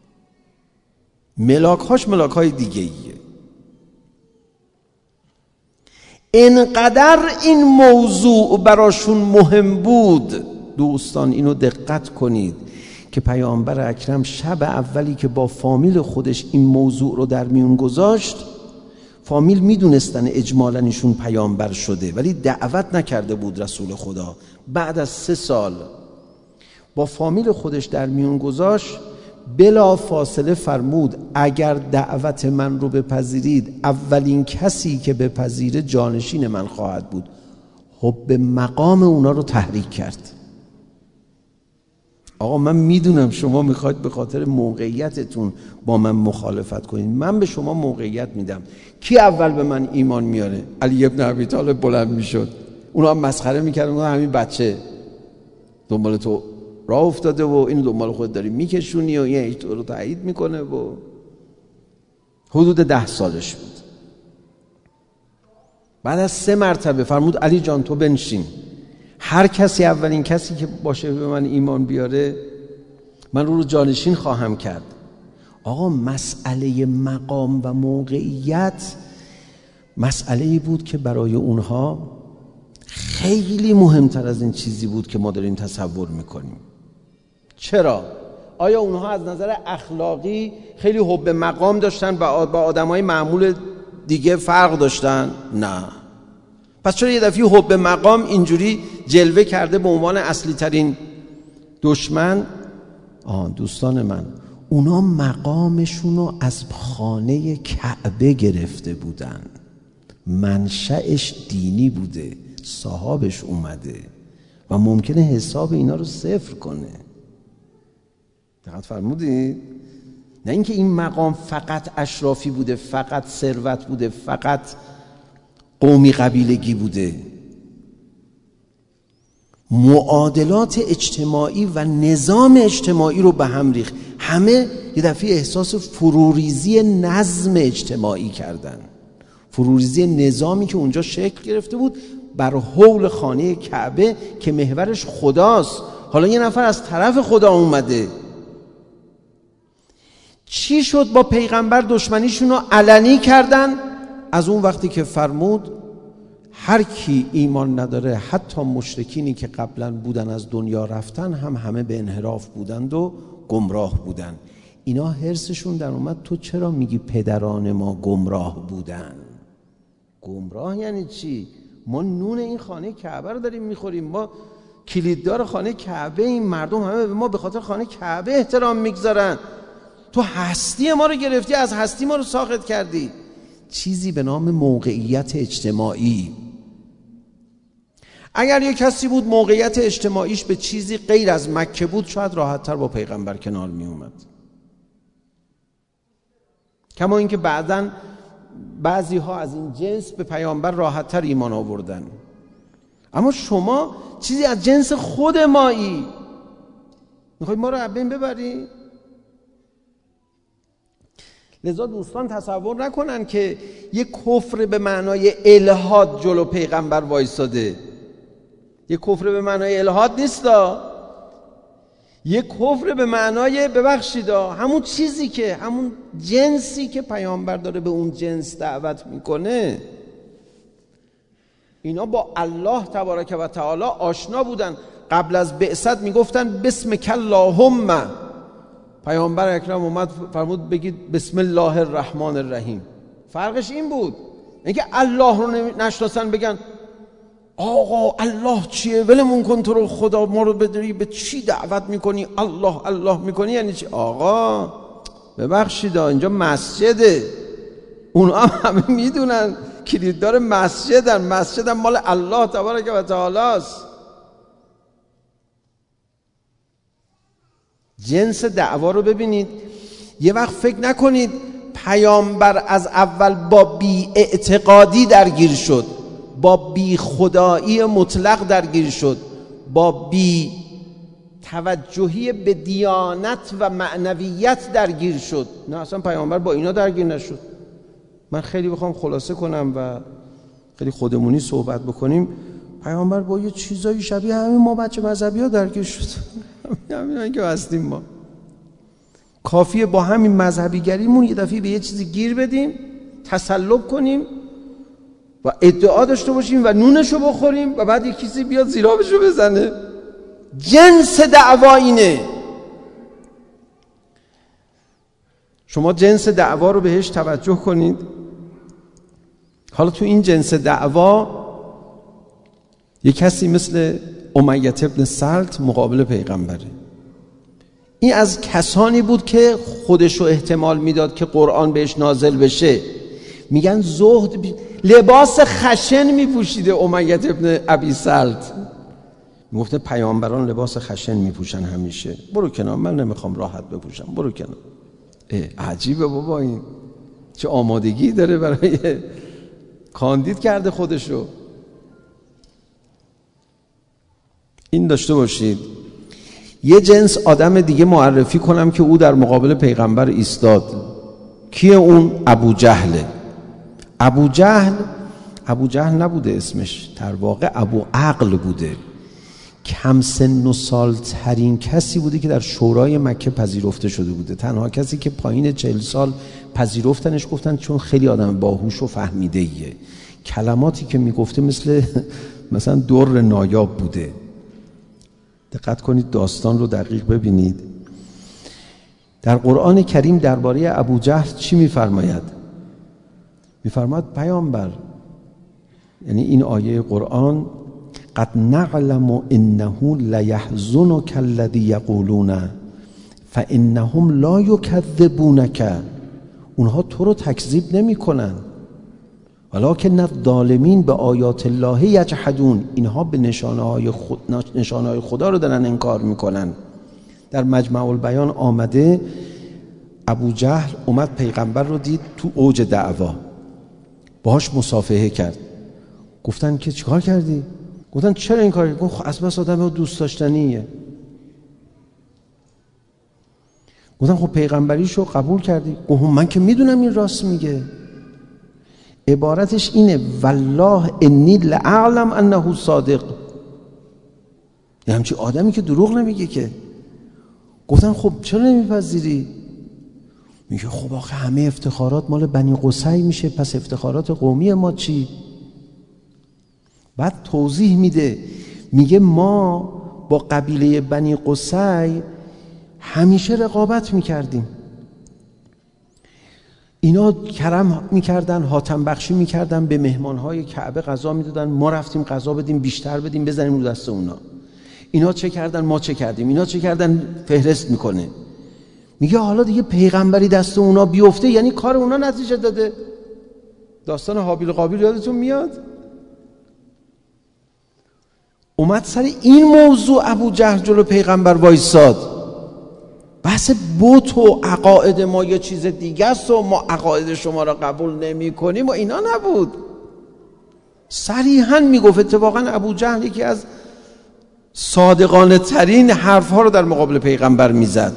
ملاک‌هاش ملاک‌های دیگه ایه. انقدر این موضوع براشون مهم بود، دوستان اینو دقت کنید، که پیامبر اکرم شب اولی که با فامیل خودش این موضوع رو در میون گذاشت، فامیل میدونستن اجمالاً ایشون پیامبر شده ولی دعوت نکرده بود رسول خدا. بعد از سه سال با فامیل خودش در میون گذاشت، بلا فاصله فرمود اگر دعوت من رو بپذیرید، اولین کسی که بپذیره جانشین من خواهد بود. حب مقام اونا رو تحریک کرد. آقا من میدونم شما میخواید به خاطر موقعیتتون با من مخالفت کنید، من به شما موقعیت میدم. کی اول به من ایمان میاره؟ علی ابن ابی طالب بلند میشد، اونا هم مسخره میکردن، اونا همین بچه دنبال تو راه افتاده و اینو دنبال خود داری میکشونی و یه تو رو تایید میکنه. و حدود ده سالش بود. بعد از سه مرتبه فرمود علی جان تو بنشین، هر کسی اولین کسی که باشه به من ایمان بیاره من رو رو جانشین خواهم کرد. آقا مسئله مقام و موقعیت مسئله‌ای بود که برای اونها خیلی مهمتر از این چیزی بود که ما داریم تصور میکنیم. چرا؟ آیا اونها از نظر اخلاقی خیلی حب مقام داشتن و با آدمای معمول دیگه فرق داشتن؟ نه. پس چرا یه دفعه حب مقام اینجوری جلوه کرده به عنوان اصلی ترین دشمن؟ آه دوستان من، اونا مقامشونو از خانه کعبه گرفته بودن، منشأش دینی بوده، صاحبش اومده و ممکنه حساب اینا رو صفر کنه. دقت فرمودید؟ نه اینکه این مقام فقط اشرافی بوده، فقط ثروت بوده، فقط قومی قبیلگی بوده. معادلات اجتماعی و نظام اجتماعی رو به هم ریخت. همه یه دفعه احساس فروریزی نظم اجتماعی کردن، فروریزی نظامی که اونجا شکل گرفته بود بر حول خانه کعبه که محورش خداست. حالا یه نفر از طرف خدا اومده. چی شد؟ با پیغمبر دشمنیشون رو علنی کردن. از اون وقتی که فرمود هر کی ایمان نداره، حتی مشرکینی که قبلا بودن از دنیا رفتن هم همه به انحراف بودند و گمراه بودن. اینا حرصشون در اومد تو چرا میگی پدران ما گمراه بودن؟ گمراه یعنی چی؟ ما نون این خانه کعبه رو داریم میخوریم، ما کلیددار خانه کعبه، این مردم همه به ما به خاطر خانه کعبه احترام میگذارن. تو هستی ما رو گرفتی، از هستی ما رو ساقط کردی. چیزی به نام موقعیت اجتماعی. اگر یک کسی بود موقعیت اجتماعیش به چیزی غیر از مکه بود، شاید راحت‌تر با پیغمبر کنار می اومد. کما اینکه بعداً بعضی ها از این جنس به پیامبر راحت‌تر ایمان آوردن. اما شما چیزی از جنس خود مایی میخوای ما رو از بین ببری؟ لذا دوستان تصور نکنن که یک کفر به معنای الحاد جلو پیغمبر وایساده. یک کفر به معنای الحاد نیستا، یک کفر به معنای ببخشیدا همون چیزی که همون جنسی که پیامبر داره به اون جنس دعوت میکنه. اینا با الله تبارک و تعالی آشنا بودن. قبل از بعثت میگفتن بسمک اللهم. پیامبر اکرم اومد فرمود بگید بسم الله الرحمن الرحیم. فرقش این بود، اینکه الله رو نشناسن بگن آقا الله چیه، ولمون کن تو رو خدا، ما رو بداری به چی دعوت میکنی، الله الله میکنی یعنی چی؟ آقا ببخشید اینجا مسجده، اونا هم همه میدونن کلیددار مسجدن، مسجدن مال الله تبارک و تعالی است. جنس دعوا رو ببینید. یه وقت فکر نکنید پیامبر از اول با بی اعتقادی درگیر شد، با بی خدایی مطلق درگیر شد، با بی توجهی به دیانت و معنویت درگیر شد. نه اصلا پیامبر با اینا درگیر نشد. من خیلی بخوام خلاصه کنم و خیلی خودمونی صحبت بکنیم، پیامبر با یه چیزایی شبیه همین ما بچه مذهبی ها درگیر شد. همین که هستیم ما. کافیه با همین مذهبیگریمون یه دفعه به یه چیزی گیر بدیم، تسلب کنیم و ادعا داشته باشیم و نونشو بخوریم و بعد یک کسی بیاد زیرابشو بزنه. جنس دعوا اینه. شما جنس دعوا رو بهش توجه کنید. حالا تو این جنس دعوا یک کسی مثل امیة ابن سلط مقابل پیغمبره. این از کسانی بود که خودشو احتمال میداد که قرآن بهش نازل بشه. میگن زهد بی... لباس خشن میپوشیده امیة ابن ابی سلط. میگفته پیامبران لباس خشن میپوشن همیشه، برو کنار، من نمیخوام راحت بپوشم، برو کنار. عجیبه بابا، این چه آمادگی داره برای کاندید کرده خودشو. این داشته باشید. یه جنس آدم دیگه معرفی کنم که او در مقابل پیغمبر ایستاد. کیه اون؟ ابو جهله. ابو جهل ابو جهل نبوده اسمش، در واقع ابو عقل بوده. کم سن و سال ترین کسی بوده که در شورای مکه پذیرفته شده بوده. تنها کسی که پایین چهل سال پذیرفتنش، گفتن چون خیلی آدم باهوش و فهمیده ایه. کلماتی که میگفته مثل مثلا در نایاب بوده. دقت کنید داستان رو دقیق ببینید. در قرآن کریم درباره ابو جهل چی میفرماید؟ میفرماید پیامبر، یعنی این آیه قرآن، قد نعلم انه لیحزنک الذی یقولون فانهم لا یکذبونک. اونها تو رو تکذیب نمی کنن، ولکن الظالمین به آیات الله یجحدون. اینها به نشانه های خود نشانه های خدا رو دارن انکار میکنن. در مجمع البیان آمده ابو جهل اومد پیغمبر رو دید تو اوج دعوا، باهاش مصافحه کرد. گفتن که چیکار کردی؟ گفتن چرا این کاری؟ گفت از بس آدم دوست داشتنیه. گفتن خب پیغمبریشو قبول کردی؟ گفت من که میدونم این راست میگه. عبارتش اینه والله انی لأعلم انه صادق. یه همچی آدمی که دروغ نمیگه که. گفتن خب چرا نمیپذیری؟ میگه خب آخه همه افتخارات مال بنی قصی میشه، پس افتخارات قومی ما چی؟ بعد توضیح میده، میگه ما با قبیله بنی قصی همیشه رقابت میکردیم. اینا کرم میکردن، حاتم بخشی میکردن، به مهمانهای کعبه غذا میدادن، ما رفتیم غذا بدیم، بیشتر بدیم، بزنیم رو دست اونا. اینا چه کردن ما چه کردیم، اینا چه کردن فهرست میکنه. میگه حالا دیگه پیغمبری دست اونا بیفته یعنی کار اونا نتیجه داده. داستان حابیل و قابیل یادتون میاد؟ اومد سر این موضوع ابو جهل جلو پیغمبر وایساد. بحث بت و عقاید ما یه چیز دیگه است و ما عقاید شما را قبول نمی کنیم و اینا نبود. صریحاً میگفت. اتفاقاً ابو جهل یکی از صادقانه ترین حرف ها رو در مقابل پیغمبر میزد.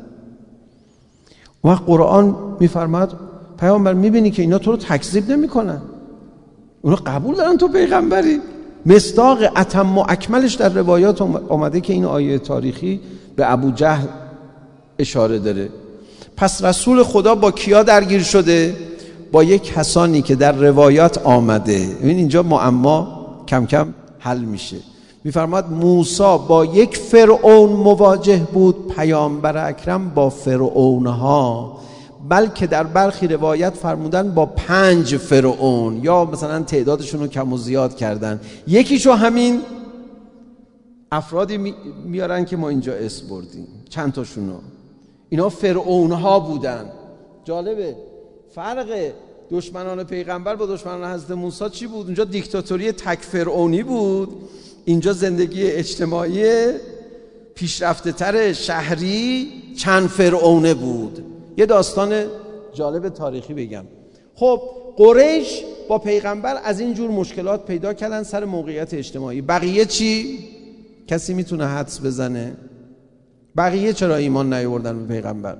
و قرآن میفرماد پیامبر میبینی که اینا تو رو تکذیب نمی کنن، اونا قبول دارن تو پیغمبری. مصداق اتم و اکملش در روایات آمده که این آیه تاریخی به ابو جهل اشاره داره. پس رسول خدا با کیا درگیر شده؟ با یک کسانی که در روایات آمده. ببین اینجا معما کم کم حل میشه. میفرماد موسی با یک فرعون مواجه بود، پیامبر اکرم با فرعونها، بلکه در برخی روایت فرمودن با پنج فرعون، یا مثلا تعدادشون رو کم و زیاد کردن. یکیشو همین افرادی میارن که ما اینجا اسم بردیم، چند تاشونو. اینا فرعونها بودن. جالبه فرق دشمنان پیغمبر با دشمنان حضرت موسی چی بود؟ اونجا دیکتاتوری تک فرعونی بود، اینجا زندگی اجتماعی پیشرفته تر شهری چند فرعونه بود. یه داستان جالب تاریخی بگم. خب قریش با پیغمبر از این جور مشکلات پیدا کردن سر موقعیت اجتماعی. بقیه چی؟ کسی میتونه حدس بزنه؟ بقیه چرا ایمان نیاوردن به پیغمبر؟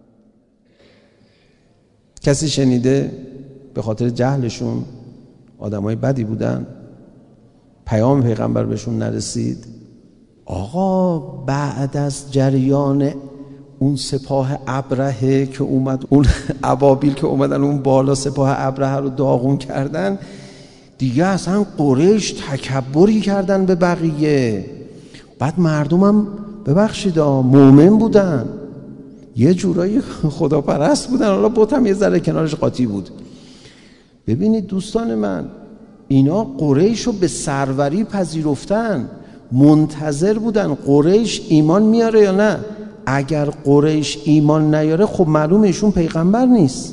کسی شنیده؟ به خاطر جهلشون آدمای بدی بودن، پیام پیغمبر بهشون نرسید. آقا بعد از جریان اون سپاه ابرهه که اومد، اون ابابیل که اومدن اون بالا سپاه ابرهه رو داغون کردن دیگه، اصلا قریش تکبری کردن به بقیه. بعد مردمم ببخشید مومن بودن، یه جورایی خداپرست بودن، حالا بت هم یه ذره کنارش قاطی بود. ببینید دوستان من، اینا قریش رو به سروری پذیرفتن، منتظر بودن قریش ایمان میاره یا نه. اگر قریش ایمان نیاره خب معلومه ایشون پیغمبر نیست.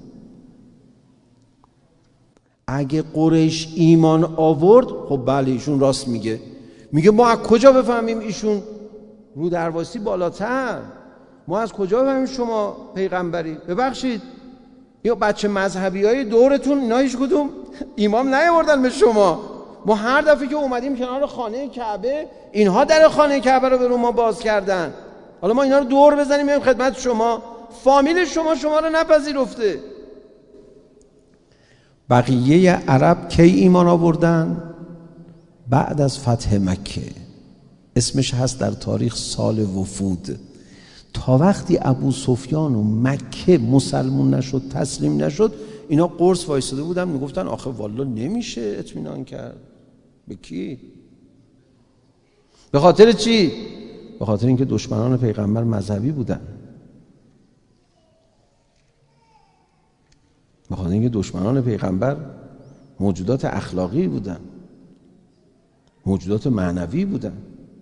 اگه قریش ایمان آورد خب بله ایشون راست میگه. میگه ما از کجا بفهمیم ایشون رو درواسی بالاتر؟ ما از کجا بفهمیم شما پیغمبری؟ ببخشید یا بچه مذهبی های دورتون اینا هیچ کدوم ایمان نیاوردن به شما. ما هر دفعه که اومدیم کنار خانه کعبه، اینها در خانه کعبه رو به رو ما باز کردن. حالا ما اینا رو دور بزنیم میایم خدمت شما، فامیل شما شما رو نپذیرفته. بقیه عرب کی ایمان آوردن؟ بعد از فتح مکه. اسمش هست در تاریخ سال وفود. تا وقتی ابو سفیان و مکه مسلمون نشد، تسلیم نشد، اینا قرص وایساده بودن میگفتن آخه والا نمیشه اطمینان کرد. به کی؟ به خاطر چی؟ به خاطر اینکه دشمنان پیغمبر مذهبی بودن. به خاطر اینکه دشمنان پیغمبر موجودات اخلاقی بودن، موجودات معنوی بودن.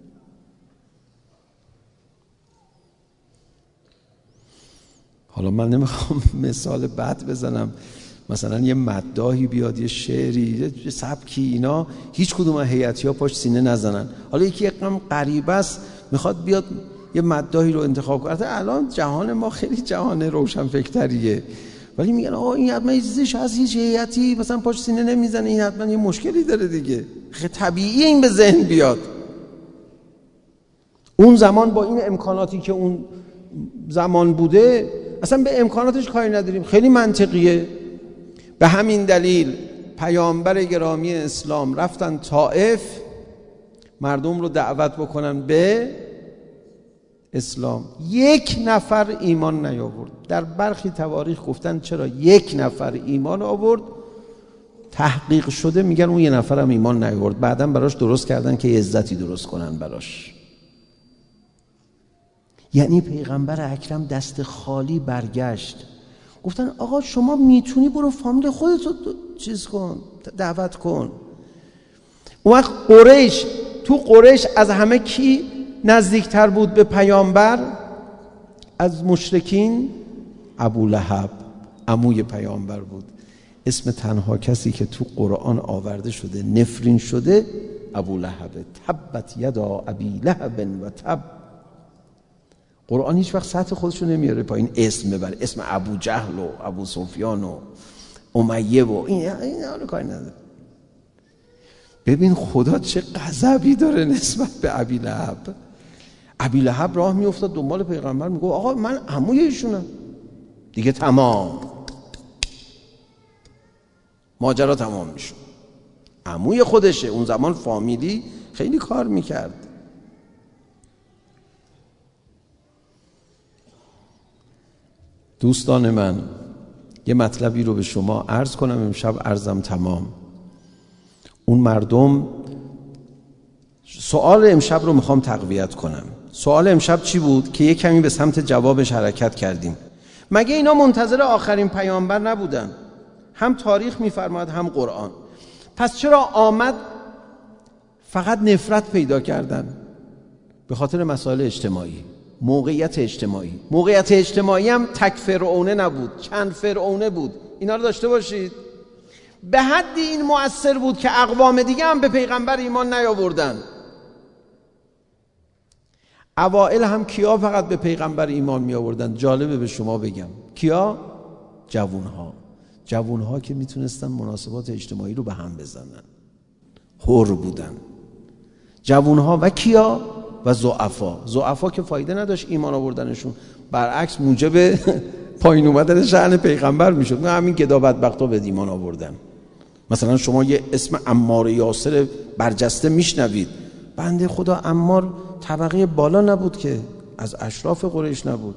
حالا من نمیخوام مثال بد بزنم، مثلا یه مداحی بیاد یه شعری یه سبکی، اینا هیچ کدوم از هیئتی‌ها پاش سینه نزنن. حالا یکی یکم غریبه است میخواد بیاد یه مداحی رو انتخاب کنه. الان جهان ما خیلی جهان روشنفکریه، ولی میگن آقا این حتما چیزش هست، هیچ هیئتی مثلا پاش سینه نمیزنه، این حتما یه مشکلی داره دیگه. خیلی طبیعیه این به ذهن بیاد. اون زمان با این امکاناتی که اون زمان بوده اصلا به امکاناتش کاری نداریم، خیلی منطقیه. به همین دلیل پیامبر گرامی اسلام رفتن طائف مردم رو دعوت بکنن به اسلام. یک نفر ایمان نیاورد. در برخی تواریخ گفتن چرا یک نفر ایمان آورد، تحقیق شده میگن اون یه نفر هم ایمان نیاورد، بعداً براش درست کردن که عزتی درست کنن براش. یعنی پیغمبر اکرم دست خالی برگشت. گفتن آقا شما میتونی برو فامیل خودت رو چیز کن، دعوت کن. اون وقت قریش، تو قریش از همه کی نزدیکتر بود به پیامبر؟ از مشرکین ابولهب، عموی پیامبر بود. اسم تنها کسی که تو قرآن آورده شده نفرین شده ابولهب. تبت یدا ابی لهب و تب. قرآن هیچ وقت سطح خودشو نمیاره پایین اسم ببره، اسم ابو جهل و ابو سفیان و امیه و این این حالا کاری نداره. ببین خدا چه غضبی داره نسبت به ابی لهب. ابی لهب راه میافتاد دنبال پیغمبر، میگه آقا من عموی ایشونم دیگه، تمام ماجرا تمام میشه. عموی خودشه، اون زمان فامیلی خیلی کار میکرد. دوستان من، یه مطلبی رو به شما عرض کنم امشب، عرضم تمام. اون مردم. سوال امشب رو میخوام تقویت کنم. سوال امشب چی بود که یک کمی به سمت جوابش حرکت کردیم؟ مگه اینا منتظر آخرین پیامبر نبودن؟ هم تاریخ میفرماید هم قرآن. پس چرا آمد فقط نفرت پیدا کردن؟ به خاطر مسائل اجتماعی، موقعیت اجتماعی. موقعیت اجتماعی هم تک فرعونه نبود، چند فرعونه بود. اینا رو داشته باشید. به حدی این مؤثر بود که اقوام دیگه هم به پیغمبر ایمان نیاوردن. اوائل هم کیا فقط به پیغمبر ایمان می آوردن؟ جالبه به شما بگم کیا؟ جوانها. جوانها که میتونستن مناسبات اجتماعی رو به هم بزنن، حر بودن. جوانها و کیا؟ و ضعفا. ضعفا که فایده نداشت ایمان آوردنشون، برعکس موجب پایین اومدن شأن پیغمبر میشد. نه همین گدا بدبختا به ایمان آوردن. مثلا شما یه اسم عمار یاسر برجسته میشنوید، بنده خدا عمار طبقه بالا نبود که، از اشراف قریش نبود.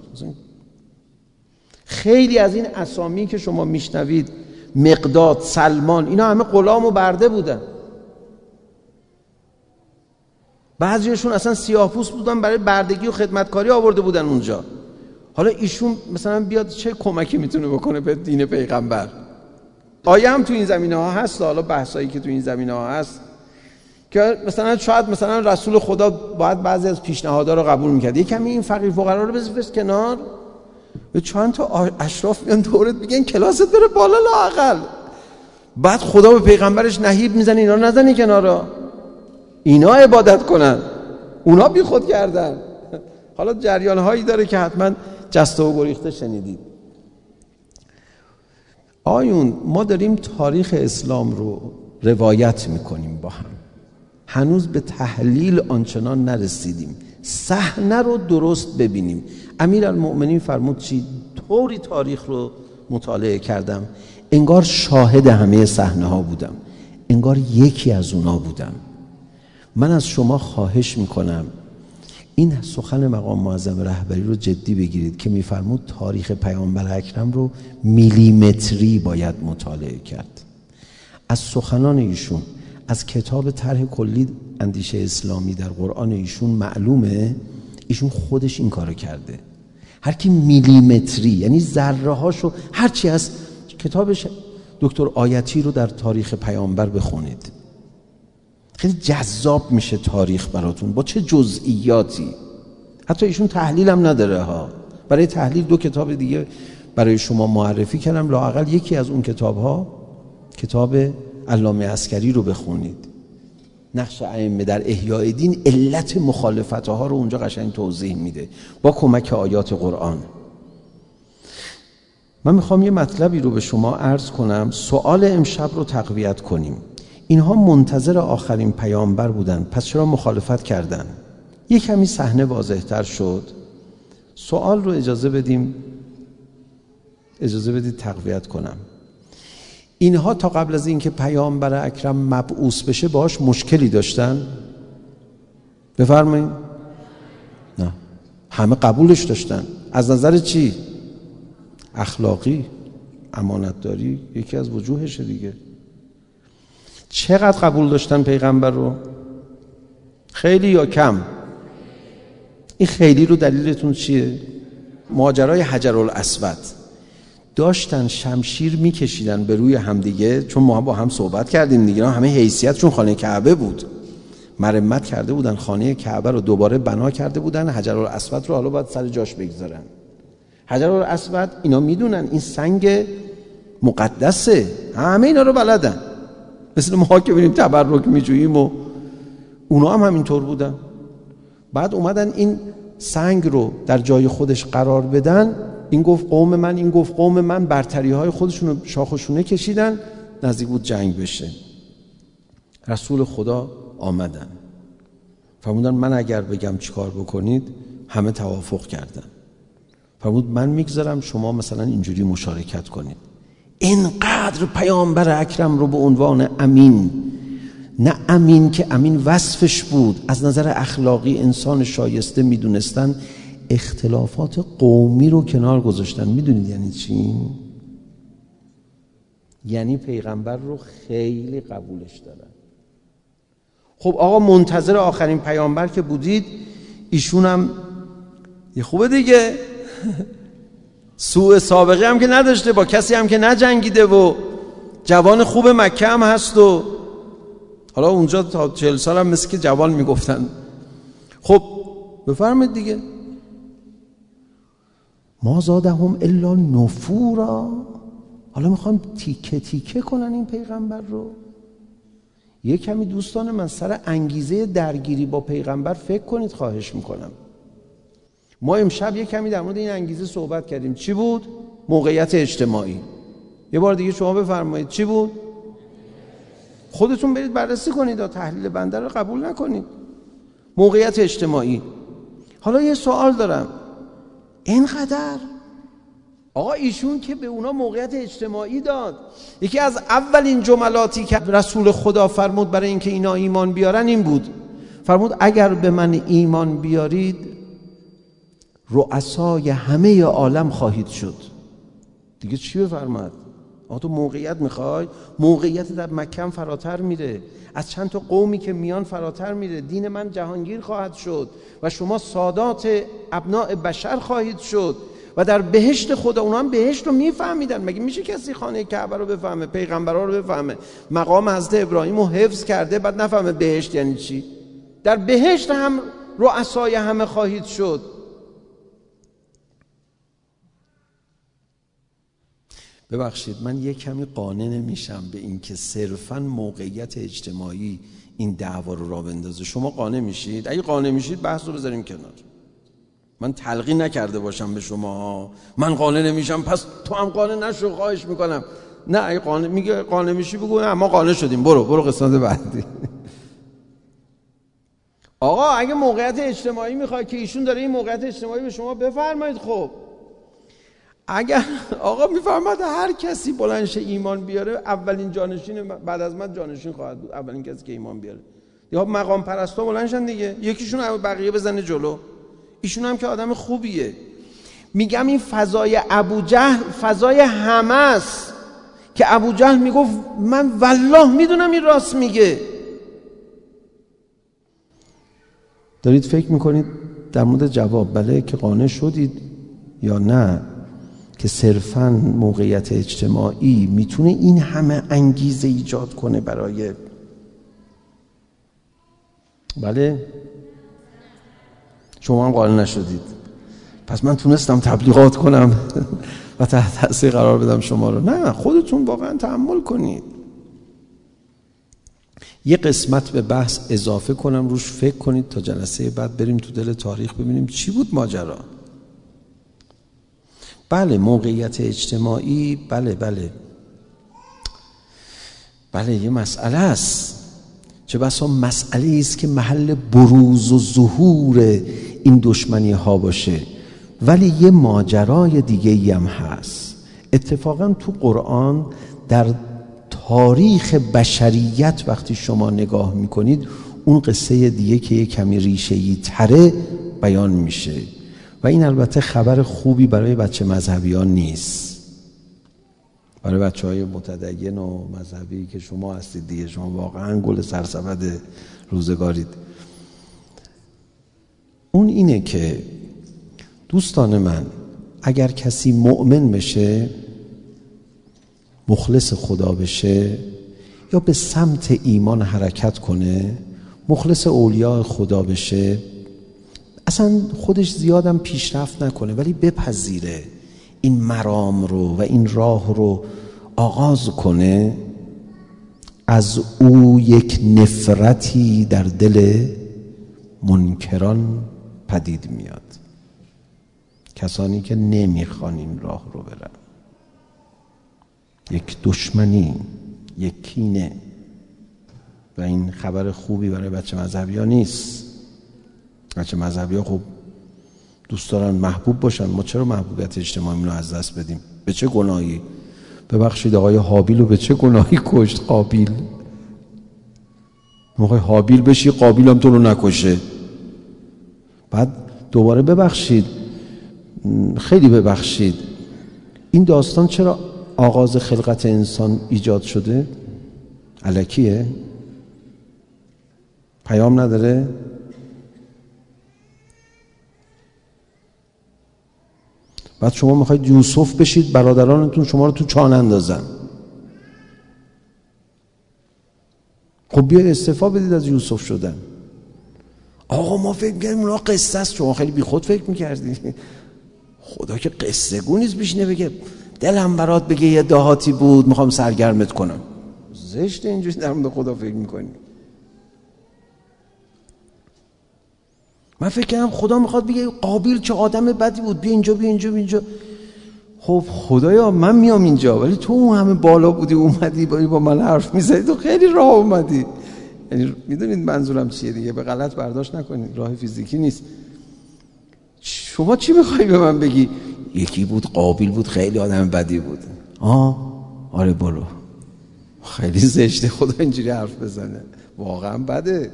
خیلی از این اسامی که شما میشنوید، مقداد، سلمان، اینا همه غلام و برده بودن. بعضیشون اصلا سیاه‌پوست بودن، برای بردگی و خدمتکاری آورده بودن اونجا. حالا ایشون مثلا بیاد چه کمکی میتونه بکنه به دین پیغمبر؟ آیه هم تو این زمینه ها هست. حالا بحثایی که تو این زمینه ها هست که مثلا شاید مثلا رسول خدا باید بعضی از پیشنهادها رو قبول میکرد. یه کمی این فقیر فقرا رو بذار کنار، به چند تا اشراف میان دورت میگن کلاست بره بالا لااقل. بعد خدا به پیغمبرش نهیب میزنه اینا رو نزنی کنارا، اینا عبادت کنن، اونا بی خود کردن. حالا جریان هایی داره که حتما جسته و گریخته شنیدید. آیون ما داریم تاریخ اسلام رو روایت میکنیم با هم، هنوز به تحلیل آنچنان نرسیدیم، صحنه رو درست ببینیم. امیرالمؤمنین فرمود چی؟ طوری تاریخ رو مطالعه کردم انگار شاهد همه صحنه ها بودم، انگار یکی از اونا بودم. من از شما خواهش میکنم این سخن مقام معظم رهبری رو جدی بگیرید که میفرمود تاریخ پیامبر اکرم رو میلیمتری باید مطالعه کرد. از سخنان ایشون، از کتاب طرح کلی اندیشه اسلامی در قرآن ایشون معلومه ایشون خودش این کارو کرده. هر کی میلیمتری یعنی ذره هاشو، هر چی از کتابش دکتر آیتی رو در تاریخ پیامبر بخونید، خیلی جذاب میشه تاریخ براتون با چه جزئیاتی. حتی ایشون تحلیل هم نداره ها. برای تحلیل دو کتاب دیگه برای شما معرفی کردم، لااقل یکی از اون کتاب ها کتاب علامه عسکری رو بخونید. نقش ائمه در احیاء دین، علت مخالفت ها رو اونجا قشنگ توضیح میده با کمک آیات قرآن. من میخوام یه مطلبی رو به شما عرض کنم، سوال امشب رو تقویت کنیم. اینها منتظر آخرین پیامبر بودن، پس چرا مخالفت کردن؟ یه کمی صحنه واضح‌تر شد. سوال رو اجازه بدیم اجازه بدید تقویت کنم. اینها تا قبل از اینکه پیامبر اکرم مبعوث بشه باهاش مشکلی داشتن؟ بفرمایید. نه، همه قبولش داشتن. از نظر چی؟ اخلاقی، امانتداری، یکی از وجوهشه دیگه. چقدر قبول داشتن پیغمبر رو؟ خیلی یا کم؟ این خیلی رو دلیلتون چیه؟ ماجرای حجرالاسود داشتن شمشیر میکشیدن به روی همدیگه، چون ما با هم صحبت کردیم دیگه، همه حیثیتشون خانه کعبه بود، مرمت کرده بودن خانه کعبه رو، دوباره بنا کرده بودن، حجرالاسود رو حالا باید سر جاش بگذارن. حجرالاسود اینا میدونن این سنگ مقدسه، همه اینا رو بلدن، مثل ما که بریم تبرک میجوییم و اونا هم همینطور بودن. بعد اومدن این سنگ رو در جای خودش قرار بدن، این گفت قوم من، این گفت قوم من، برتری های خودشون رو شاخشونه کشیدن، نزدیک بود جنگ بشه. رسول خدا آمدن فرمودن من اگر بگم چیکار بکنید همه توافق کردن. فرمود من میگذارم شما مثلا اینجوری مشارکت کنید. اینقدر پیامبر اکرم رو به عنوان امین، نه امین که امین وصفش بود، از نظر اخلاقی انسان شایسته میدونستن، اختلافات قومی رو کنار گذاشتن. میدونید یعنی چی؟ یعنی پیغمبر رو خیلی قبولش دارن. خب آقا منتظر آخرین پیامبر که بودید، ایشون هم یه خوبه دیگه سوء سابقه هم که نداشته، با کسی هم که نجنگیده و جوان خوب مکه هم هست و حالا اونجا تا چهل سال هم مثل که جوان میگفتن. خب بفرمایید دیگه. ما زادهم الا نفورا. حالا میخوام تیکه تیکه کنن این پیغمبر رو. یه کمی دوستان من سر انگیزه درگیری با پیغمبر فکر کنید خواهش میکنم. ما امشب یه کمی در مورد این انگیزه صحبت کردیم. چی بود؟ موقعیت اجتماعی. یه بار دیگه شما بفرمایید چی بود؟ خودتون برید بررسی کنید، تحلیل بنده رو قبول نکنید. موقعیت اجتماعی. حالا یه سوال دارم، اینقدر آقا ایشون که به اونا موقعیت اجتماعی داد، یکی از اولین جملاتی که رسول خدا فرمود برای اینکه اینا ایمان بیارن این بود، فرمود اگر به من ایمان بیارید رؤسای همه عالم خواهید شد. دیگه چی بفرماد؟ آقا تو موقعیت میخوای؟ موقعیت در مکه فراتر میره، از چند تا قومی که میان فراتر میره. دین من جهانگیر خواهد شد و شما سادات ابناء بشر خواهید شد و در بهشت خدا. اونا هم بهشت رو میفهمیدن. مگه میشه کسی خانه کعبه رو بفهمه، پیغمبرها رو بفهمه، مقام حضرت ابراهیم رو حفظ کرده بعد نفهمه بهشت یعنی چی؟ در بهشت هم رؤسای همه خواهید شد. ببخشید من یک کمی قانع نمیشم به این که صرفاً موقعیت اجتماعی این دعوا رو راه بندازه. شما قانع میشید؟ اگه قانع میشید بحث رو بذاریم کنار. من تلقین نکرده باشم به شما من قانع نمیشم پس تو هم قانع نشو، خواهش میکنم. نه، اگه قانع میگه قانع میشی بگو نه ما قانع شدیم، برو برو قسمت بعدی. آقا اگه موقعیت اجتماعی میخواد که ایشون داره این موقعیت اجتماعی به شما بفرمایید. خب اگر آقا میفرماد هر کسی بلندشه ایمان بیاره اولین جانشین بعد از من جانشین خواهد بود، اولین کسی که ایمان بیاره. یا مقام پرستا بلندشن دیگه، یکیشون بقیه بزنه جلو. ایشون هم که آدم خوبیه. میگم این فضای ابوجهل فضای همه است که ابوجهل میگفت من والله میدونم این راست میگه. دارید فکر میکنید در مورد جواب بله که قانع شدید یا نه که صرفاً موقعیت اجتماعی میتونه این همه انگیزه ایجاد کنه برای بله؟ شما هم قانع نشدید. پس من تونستم تبلیغات کنم و تحت تاثیر قرار بدم شما رو. نه، خودتون واقعا تأمل کنید. یه قسمت به بحث اضافه کنم روش فکر کنید تا جلسه بعد بریم تو دل تاریخ ببینیم چی بود ماجرا. بله موقعیت اجتماعی بله بله بله یه مسئله است، چه بسا مسئله است که محل بروز و ظهور این دشمنی ها باشه. ولی یه ماجرای دیگه ای هم هست. اتفاقا تو قرآن در تاریخ بشریت وقتی شما نگاه میکنید اون قصه دیگه که یه کمی ریشه‌ای تره بیان میشه و این البته خبر خوبی برای بچه مذهبیان نیست، برای بچه های متدین و مذهبی که شما هستید دیگه. شما واقعا گل سرسبد روزگارید. اون اینه که دوستان من اگر کسی مؤمن بشه، مخلص خدا بشه یا به سمت ایمان حرکت کنه، مخلص اولیاء خدا بشه، اصلا خودش زیادم پیشرفت نکنه ولی بپذیره این مرام رو و این راه رو آغاز کنه، از او یک نفرتی در دل منکران پدید میاد. کسانی که نمیخوان این راه رو برن، یک دشمنی، یک کینه. و این خبر خوبی برای بچه مذهبی ها نیست. بچه مذهبی ها خب دوست دارن محبوب باشن. ما چرا محبوبیت اجتماعی رو از دست بدیم؟ به چه گناهی؟ ببخشید آقای حابیل رو به چه گناهی کشت قابیل؟ آقای حابیل بشی قابیل هم تو رو نکشه. بعد دوباره ببخشید، خیلی ببخشید، این داستان چرا آغاز خلقت انسان ایجاد شده؟ الکیه؟ پیام نداره؟ بعد شما میخواید یوسف بشید، برادرانتون شما رو تو چاه اندازن. خب بیاید استعفا بدید از یوسف شدن. آقا ما فکر می‌کردیم اونا قصه است، شما خیلی بیخود فکر می‌کردید. خدا که قصه گو نیست بشینه بگه دلم برات بگه یه دهاتی بود میخوام سرگرمت کنم. زشته اینجوری در مورد خدا فکر می‌کنی. من فکر کردم خدا میخواد بگه قابیل چه آدم بدی بود، بیا اینجا بیا اینجا بیا اینجا. خب خدایا من میام اینجا، ولی تو اون همه بالا بودی اومدی با با من حرف میزدی، تو خیلی راه اومدی. یعنی میدونید منظورم چیه دیگه، به غلط برداشت نکنید، راه فیزیکی نیست. شما چی میخوای به من بگی؟ یکی بود قابیل بود خیلی آدم بدی بود. آه آره برو. خیلی زشته خدا اینجوری حرف بزنه، واقعا بده.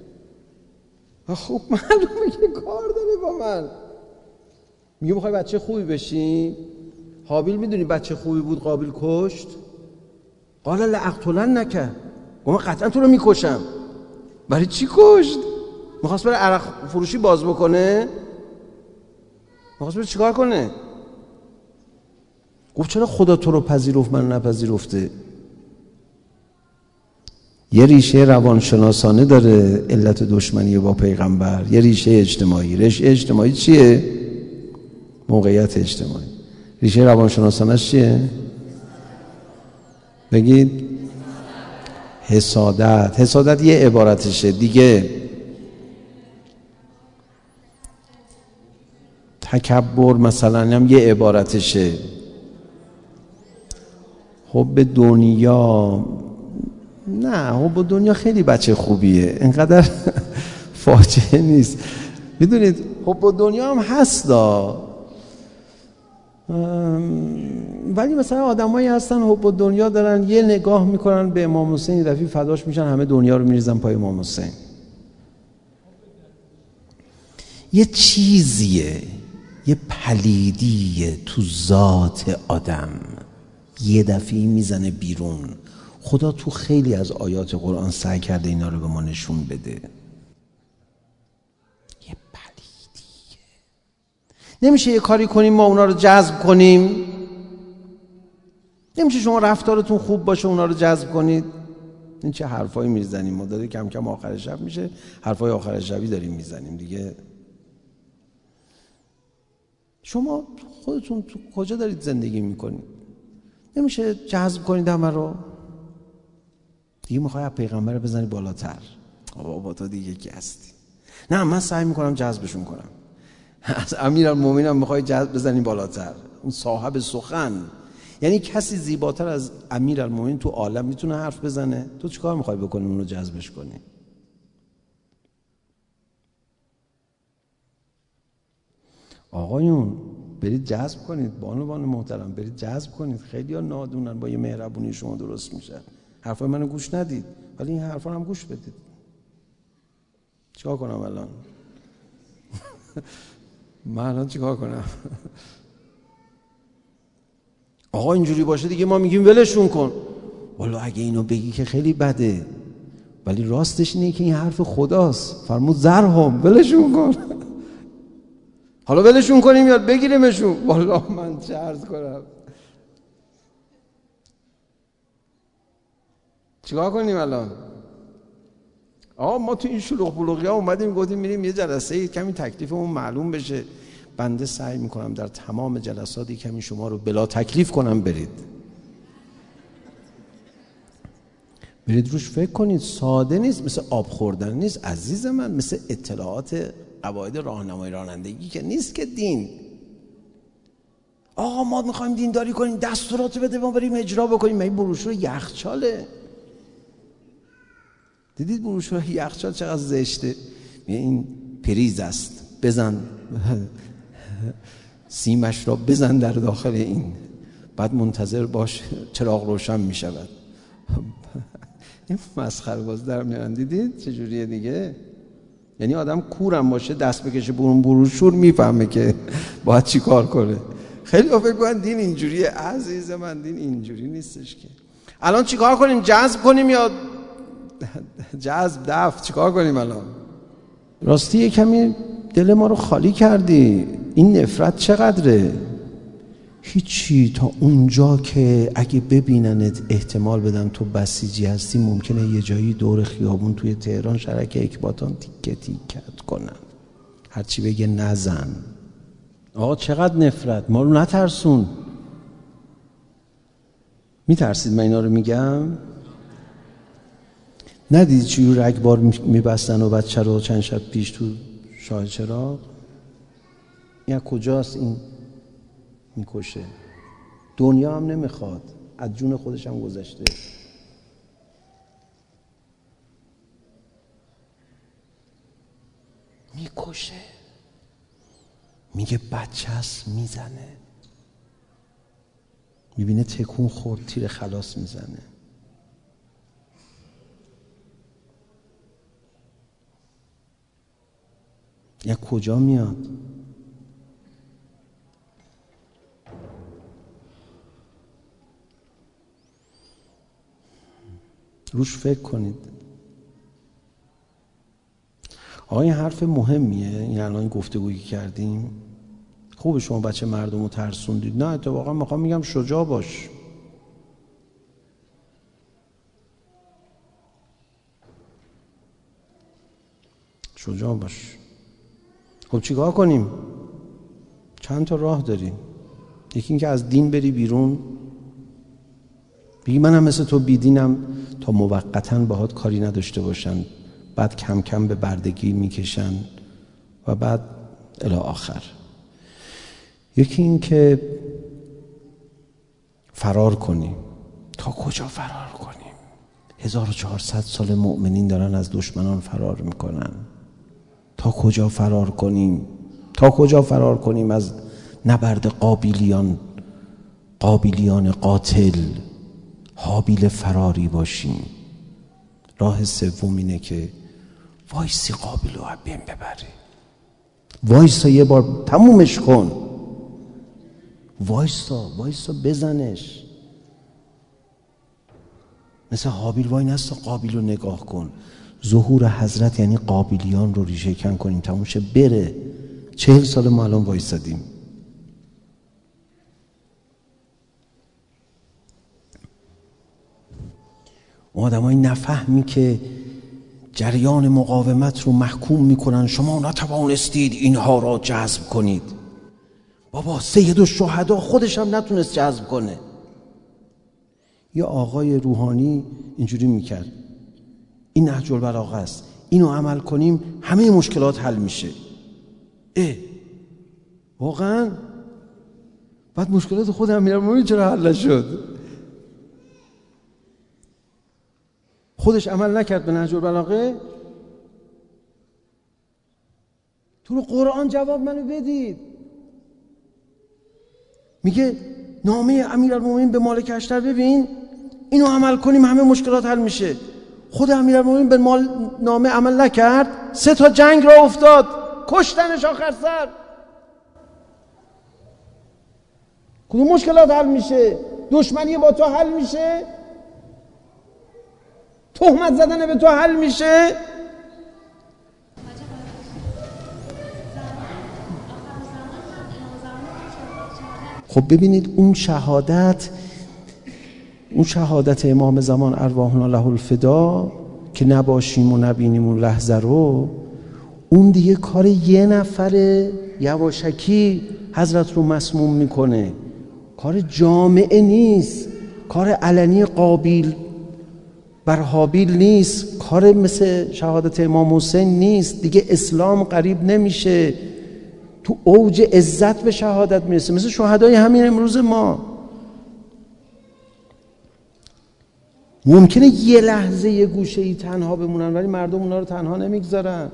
خب معلومه که کار داره با من. میگه میخوای بچه خوبی بشی؟ حابیل میدونی بچه خوبی بود قابیل کشت؟ قال لاقتلنک، من قطعا تو رو میکشم. برای چی کشت؟ میخواست بره عرق فروشی باز بکنه؟ میخواست بره چیکار کنه؟ گفت چرا خدا تو رو پذیرفت من نپذیرفته؟ یه ریشه روانشناسانه داره علت دشمنی با پیغمبر، یه ریشه اجتماعی. ریشه اجتماعی چیه؟ موقعیت اجتماعی. ریشه روانشناسانش چیه؟ بگید. حسادت. حسادت یه عبارتشه دیگه. تکبر مثلا هم یه عبارتشه. حب دنیا، نه حب دنیا خیلی بچه خوبیه، اینقدر فاجعه نیست. میدونید حب دنیا هم هستا، ولی مثلا آدمایی هستن حب دنیا دارن، یه نگاه میکنن به امام حسین، دفعه فداش میشن، همه دنیا رو میریزن پای امام حسین. یه چیزیه، یه پلیدیه تو ذات آدم، یه دفعه میزنه بیرون. خدا تو خیلی از آیات قرآن سعی کرده اینا رو به ما نشون بده. یه پلیدیه. نمیشه یه کاری کنیم ما اونا رو جذب کنیم؟ نمیشه شما رفتارتون خوب باشه اونا رو جذب کنید؟ این چه حرفایی میزنیم ما؟ داره کم کم آخر شب میشه، حرفای آخر شبی داریم میزنیم دیگه. شما خودتون تو کجا دارید زندگی میکنید؟ نمیشه جذب کنید همه رو؟ دیگه میخوای پیغمبر بزنی بالاتر. بابا تو دیگه کی هستی؟ نه من سعی میکنم جذبشون کنم. از امیرالمومنین میخوای جذب بزنی بالاتر، اون صاحب سخن. یعنی کسی زیباتر از امیرالمومنین تو عالم میتونه حرف بزنه؟ تو چیکار میخوای بکنی اون رو جذبش کنی؟ آقایون برید جذب کنید، بانوان محترم برید جذب کنید. خیلی ها نادونن، با یه مهربونی شما درست میشن. حرفای منو گوش ندید، ولی این حرفا هم گوش بدید. چیکار کنم الان؟ من الان چیکار کنم؟ آقا اینجوری باشه دیگه ما میگیم ولشون کن. والا اگه اینو بگی که خیلی بده، ولی راستش اینه که این حرف خداست. فرمود زرهم، ولشون کن. حالا ولشون کنیم یا بگیریمشون؟ والا من چه عرض کنم؟ چیکار کنیم الان؟ آقا ما تو این شلوغ بلوغی ها اومدیم گفتیم میریم یه جلسه کمی تکلیفمون معلوم بشه. بنده سعی میکنم در تمام جلساتی کمی شما رو بلا تکلیف کنم. برید برید روش فکر کنید. ساده نیست، مثل آب خوردن نیست عزیز من، مثل اطلاعات قواعد راهنمای رانندگی که نیست که دین. آقا ما میخوایم دینداری کنیم، دستورات بده ما بریم اجرا بکنیم. این بروشور یخچاله. دیدید بروشور یخچال چقدر زشته؟ این پریز است، بزن سیمش را بزن در داخل این، بعد منتظر باش چراغ روشن می شود. این مسخره باز در میان. دیدید چجوریه دیگه؟ یعنی آدم کورم باشه دست بکشه برون بروشور میفهمه که باید چی کار کنه. خیلی فکر کنن دین اینجوریه. عزیز من دین اینجوری نیستش که. الان چی کار کنیم؟ جذب کنیم یا جذب دفع چیکار کنیم الان؟ راستی یه کمی دل ما رو خالی کردی. این نفرت چقدره؟ هیچی، تا اونجا که اگه ببیننت احتمال بدن تو بسیجی هستی، ممکنه یه جایی دور خیابون توی تهران شرک اکباتان تیکه تیکت کنن، هرچی بگه نزن. آقا چقدر نفرت، ما رو نترسون. میترسید من اینا رو میگم؟ ندیدی چی رو رگبار میبستن و بچه رو چند شب پیش تو شاه چراغ؟ این کجاست این میکشه؟ دنیا هم نمیخواد، از جون خودش هم گذشته. میکشه، میگه بچه هست، میزنه، میبینه تکون خورد تیر خلاص میزنه. یا کجا میاد؟ روش فکر کنید. آقا این حرف مهمیه، این الان گفتگویی کردیم. خوبه شما بچه مردم رو ترسوندید. نه اتفاقا میخوام میگم شجاع باش. شجاع باش. خب چیکار کنیم؟ چند تا راه داریم. یکی این که از دین بری بیرون، بگی منم مثل تو بیدینم، تا موقتاً باهات کاری نداشته باشن، بعد کم کم به بردگی میکشن و بعد الی آخر. یکی این که فرار کنیم. تا کجا فرار کنیم؟ هزار و چهارصد سال مؤمنین دارن از دشمنان فرار میکنن. تا کجا فرار کنیم؟ تا کجا فرار کنیم از نبرد قابیلیان، قابیلیان قاتل؟ حابیل فراری باشیم. راه سوم اینه که وایسی قابیل رو بین ببری. وایسا یه بار تمومش کن. وایسا وایسا بزنش. مثل حابیل وای نستا قابیل رو نگاه کن. ظهور حضرت یعنی قابیلیان رو ریشه کن کنیم، تموم شه بره. چهل سال ما الان وایسادیم. آدمای نفهمی که جریان مقاومت رو محکوم میکنن، شما نتوانستید اینها را جذب کنید. بابا سید الشهدا خودش هم نتونست جذب کنه. یه آقای روحانی اینجوری میکرد، این نهج البلاغه است، اینو عمل کنیم همه مشکلات حل میشه. اه واقعا؟ بعد مشکلات خود امیرالمومنین چرا حل نشد؟ خودش عمل نکرد به نهج البلاغه؟ تو رو قرآن جواب منو بدید. میگه نامه امیرالمومنین به مالک اشتر ببین، اینو عمل کنیم همه مشکلات حل میشه. خود امیرالمومنین به مال نامه عمل نکرد، سه تا جنگ را افتاد، کشتنش آخر سر. کدوم مشکلات حل میشه؟ دشمنی با تو حل میشه؟ تهمت زدن به تو حل میشه؟ خب ببینید اون شهادت، اون شهادت امام زمان ارواحنا له الفدا که نباشیم و نبینیم اون لحظه رو، اون دیگه کار یه نفر یواشکی حضرت رو مسموم میکنه، کار جامعه نیست، کار علنی قابیل بر حابیل نیست، کار مثل شهادت امام حسین نیست. دیگه اسلام قریب نمیشه، تو اوج عزت به شهادت میرسه، مثل شهدای همین امروز ما. ممکنه یه لحظه یه گوشه ای تنها بمونن، ولی مردم اونا رو تنها نمیگذارن.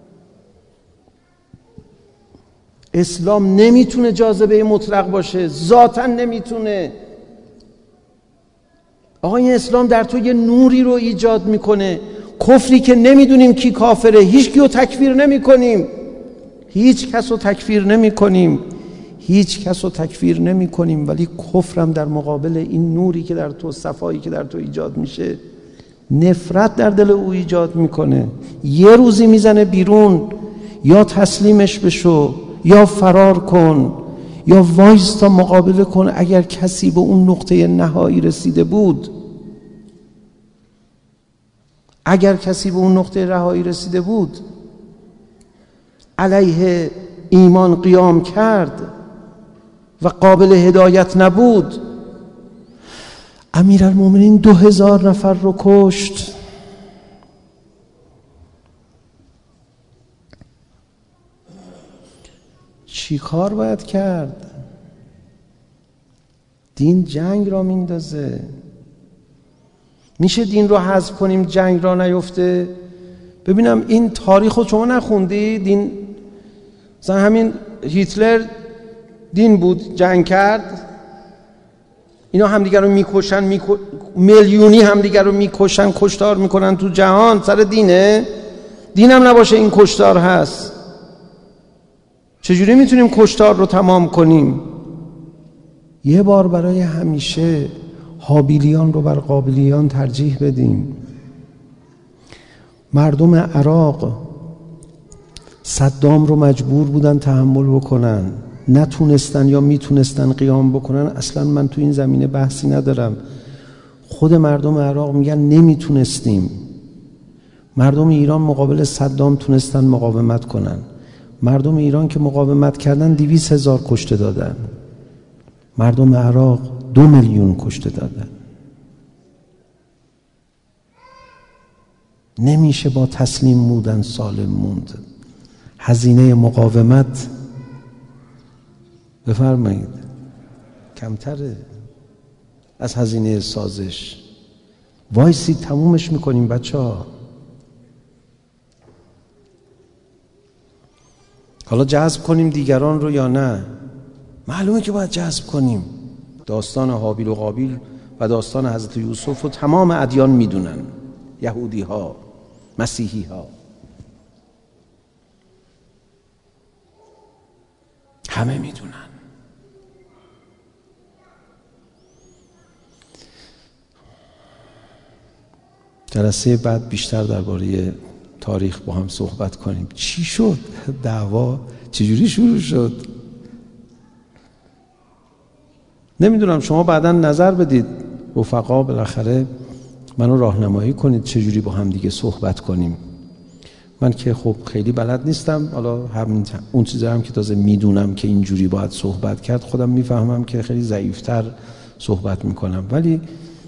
اسلام نمیتونه جاذبه مطلق باشه، ذاتاً نمیتونه. آقا این اسلام در تو یه نوری رو ایجاد میکنه. کفری که نمیدونیم کی کافره، هیچ کیو تکفیر نمی کنیم، هیچ کس رو تکفیر نمی کنیم، هیچ کس رو تکفیر نمی کنیم، ولی کفرم در مقابل این نوری که در تو، صفایی که در تو ایجاد میشه نفرت در دل او ایجاد میکنه. یه روزی میزنه بیرون، یا تسلیمش بشو یا فرار کن یا وایستا مقابله کن. اگر کسی به اون نقطه نهایی رسیده بود، اگر کسی به اون نقطه رهایی رسیده بود، علیه ایمان قیام کرد و قابل هدایت نبود، امیرالمومنین دو هزار نفر رو کشت. چی کار باید کرد؟ دین جنگ را میندازه. میشه دین رو حذف کنیم جنگ را نیفته؟ ببینم این تاریخ رو شما نخوندی؟ دین مثلا همین هیتلر دین بود، جنگ کرد، اینا همدیگر رو میکشن، میکو... میلیونی همدیگر رو میکشن، کشتار میکنن تو جهان، سر دینه؟ دینم نباشه این کشتار هست. چجوری میتونیم کشتار رو تمام کنیم؟ یه بار برای همیشه هابیلیان رو بر قابلیان ترجیح بدیم. مردم عراق صدام رو مجبور بودن تحمل بکنن، نتونستن یا میتونستن قیام بکنن. اصلا من تو این زمینه بحثی ندارم. خود مردم عراق میگن نمیتونستیم. مردم ایران مقابل صدام تونستن مقاومت کنن. مردم ایران که مقاومت کردن دویست هزار کشته دادن. مردم عراق دو میلیون کشته دادن. نمیشه با تسلیم بودن سالم موند. هزینه مقاومت بفرمایید کمتره از هزینه سازش. وایسی تمومش میکنیم بچه ها. حالا جذب کنیم دیگران رو یا نه؟ معلومه که باید جذب کنیم. داستان هابیل و قابیل و داستان حضرت یوسف رو تمام ادیان میدونن، یهودی ها، مسیحی ها، همه میدونن. جلسه بعد بیشتر درباره تاریخ با هم صحبت کنیم. چی شد؟ دعوا چجوری شروع شد؟ نمیدونم، شما بعداً نظر بدید رفقا، بالاخره منو راهنمایی کنید چجوری با هم دیگه صحبت کنیم. من که خب خیلی بلد نیستم، حالا همین اون چیزا هم که تازه میدونم که اینجوری باید صحبت کرد، خودم میفهمم که خیلی ضعیفتر صحبت میکنم، ولی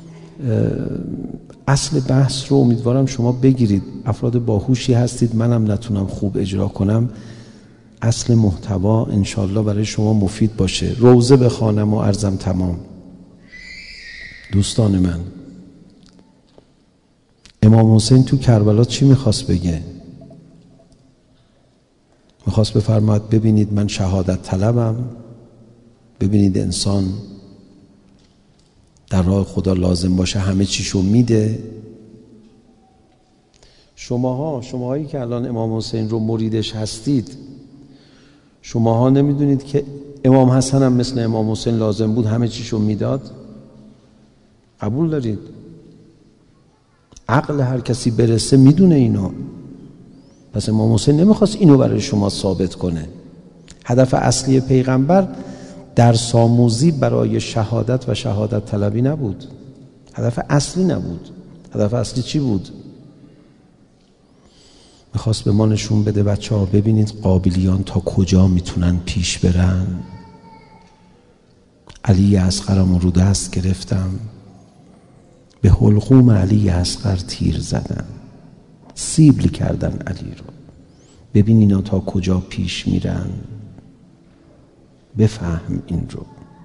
اصل بحث رو امیدوارم شما بگیرید. افراد باهوشی هستید، منم نتونم خوب اجرا کنم، اصل محتوا انشالله برای شما مفید باشه. روزه بخوانم و عرضم تمام. دوستان من، امام حسین تو کربلا چی میخواست بگه؟ میخواست بفرماید ببینید من شهادت طلبم، ببینید انسان در راه خدا لازم باشه همه چیشو میده. شماها شماهایی که الان امام حسین رو مریدش هستید، شماها نمیدونید که امام حسن هم مثل امام حسین لازم بود همه چیشو میداد؟ قبول دارید؟ عقل هر کسی برسه میدونه اینو. پس امام حسین نمیخواست اینو برای شما ثابت کنه. هدف اصلی پیغمبر درس آموزی برای شهادت و شهادت طلبی نبود. هدف اصلی نبود. هدف اصلی چی بود؟ میخواست به ما نشون بده بچه ها ببینید قابلیان تا کجا میتونن پیش برن. علی اصغرم رو دست گرفتم، به حلقوم علی اصغر تیر زدن، سیبل کردن علی رو. ببین اینا تا کجا پیش میرن، بفهم این رو.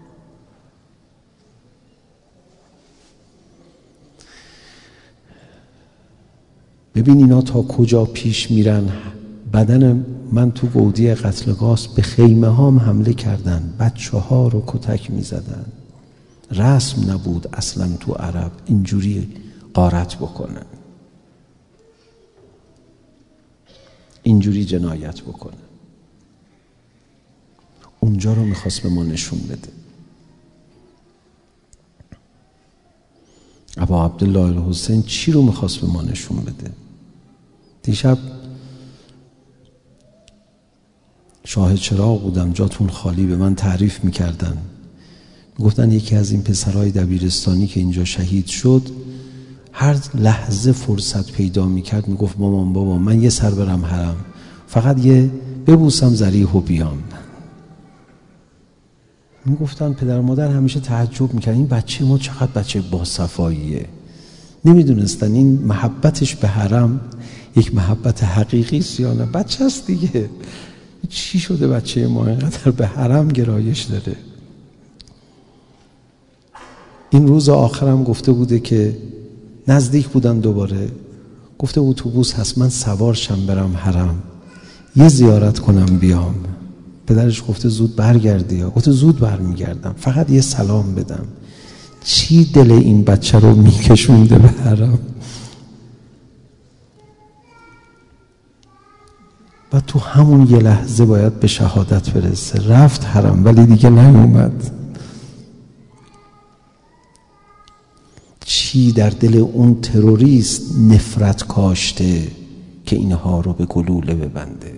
ببین اینا تا کجا پیش میرن. بدن من تو گودی قتلگاه به خیمه هام حمله کردن، بچه ها رو کتک میزدن. رسم نبود اصلا تو عرب اینجوری غارت بکنن، اینجوری جنایت بکنن. اونجا رو میخواست به ما نشون بده. ابا عبدالله الحسین چی رو میخواست به ما نشون بده؟ دیشب شاهد چراغ بودم، جاتون خالی، به من تعریف میکردن، گفتن یکی از این پسرهای دبیرستانی که اینجا شهید شد هر لحظه فرصت پیدا میکرد میگفت مامان بابا من یه سر برم حرم، فقط یه ببوسم ذریح و بیام. میگفتن پدر مادر همیشه تعجب میکرد این بچه ما چقدر بچه باصفاییه. نمیدونستن این محبتش به حرم یک محبت حقیقی است یا نه. بچه است دیگه، چی شده بچه ما اینقدر به حرم گرایش داره؟ این روز آخرم گفته بوده که نزدیک بودن دوباره، گفته اتوبوس هست من سوار شم برم حرم یه زیارت کنم بیام. پدرش گفته زود برگردی یا؟ گفته زود برمیگردم فقط یه سلام بدم. چی دل این بچه رو میکشونده به حرم؟ و تو همون یه لحظه باید به شهادت برسه. رفت حرم ولی دیگه نیومد. چی در دل اون تروریست نفرت کاشته که اینها رو به گلوله ببنده؟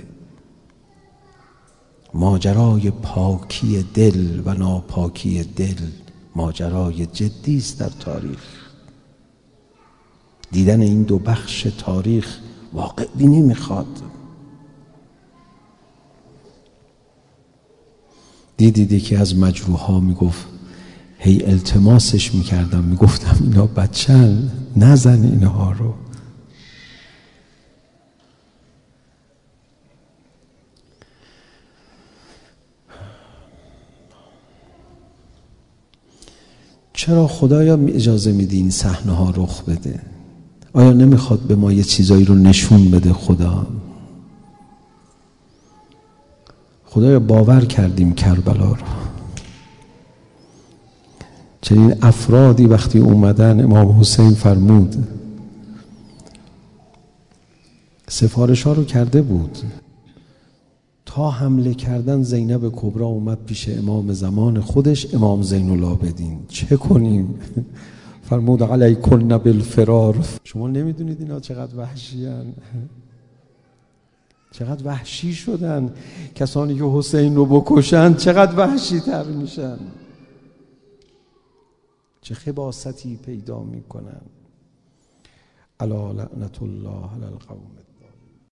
ماجرای پاکی دل و ناپاکی دل ماجرای جدی است در تاریخ. دیدن این دو بخش تاریخ واقع بینی میخواد. دیدید یکی از مجروحا میگفت هی التماسش میکردم، میگفتم اینا بچن نزن اینها رو. چرا خدایا اجازه میدی این صحنه ها رخ بده؟ آیا نمیخواد به ما یه چیزایی رو نشون بده؟ خدا خدایا باور کردیم کربلا رو. چنین افرادی وقتی اومدن امام حسین فرمود، سفارش ها رو کرده بود، تا حمله کردن زینب کبری اومد پیش امام زمان خودش امام زین العابدین. چه کنیم؟ فرمود علیکن بالفرار. شما نمیدونید اینا چقدر وحشی هن. چقدر وحشی شدن کسانی که حسین رو بکشن، چقدر وحشی تر میشن، چه خباثتی پیدا میکنن. الا لعنت الله علی القوم.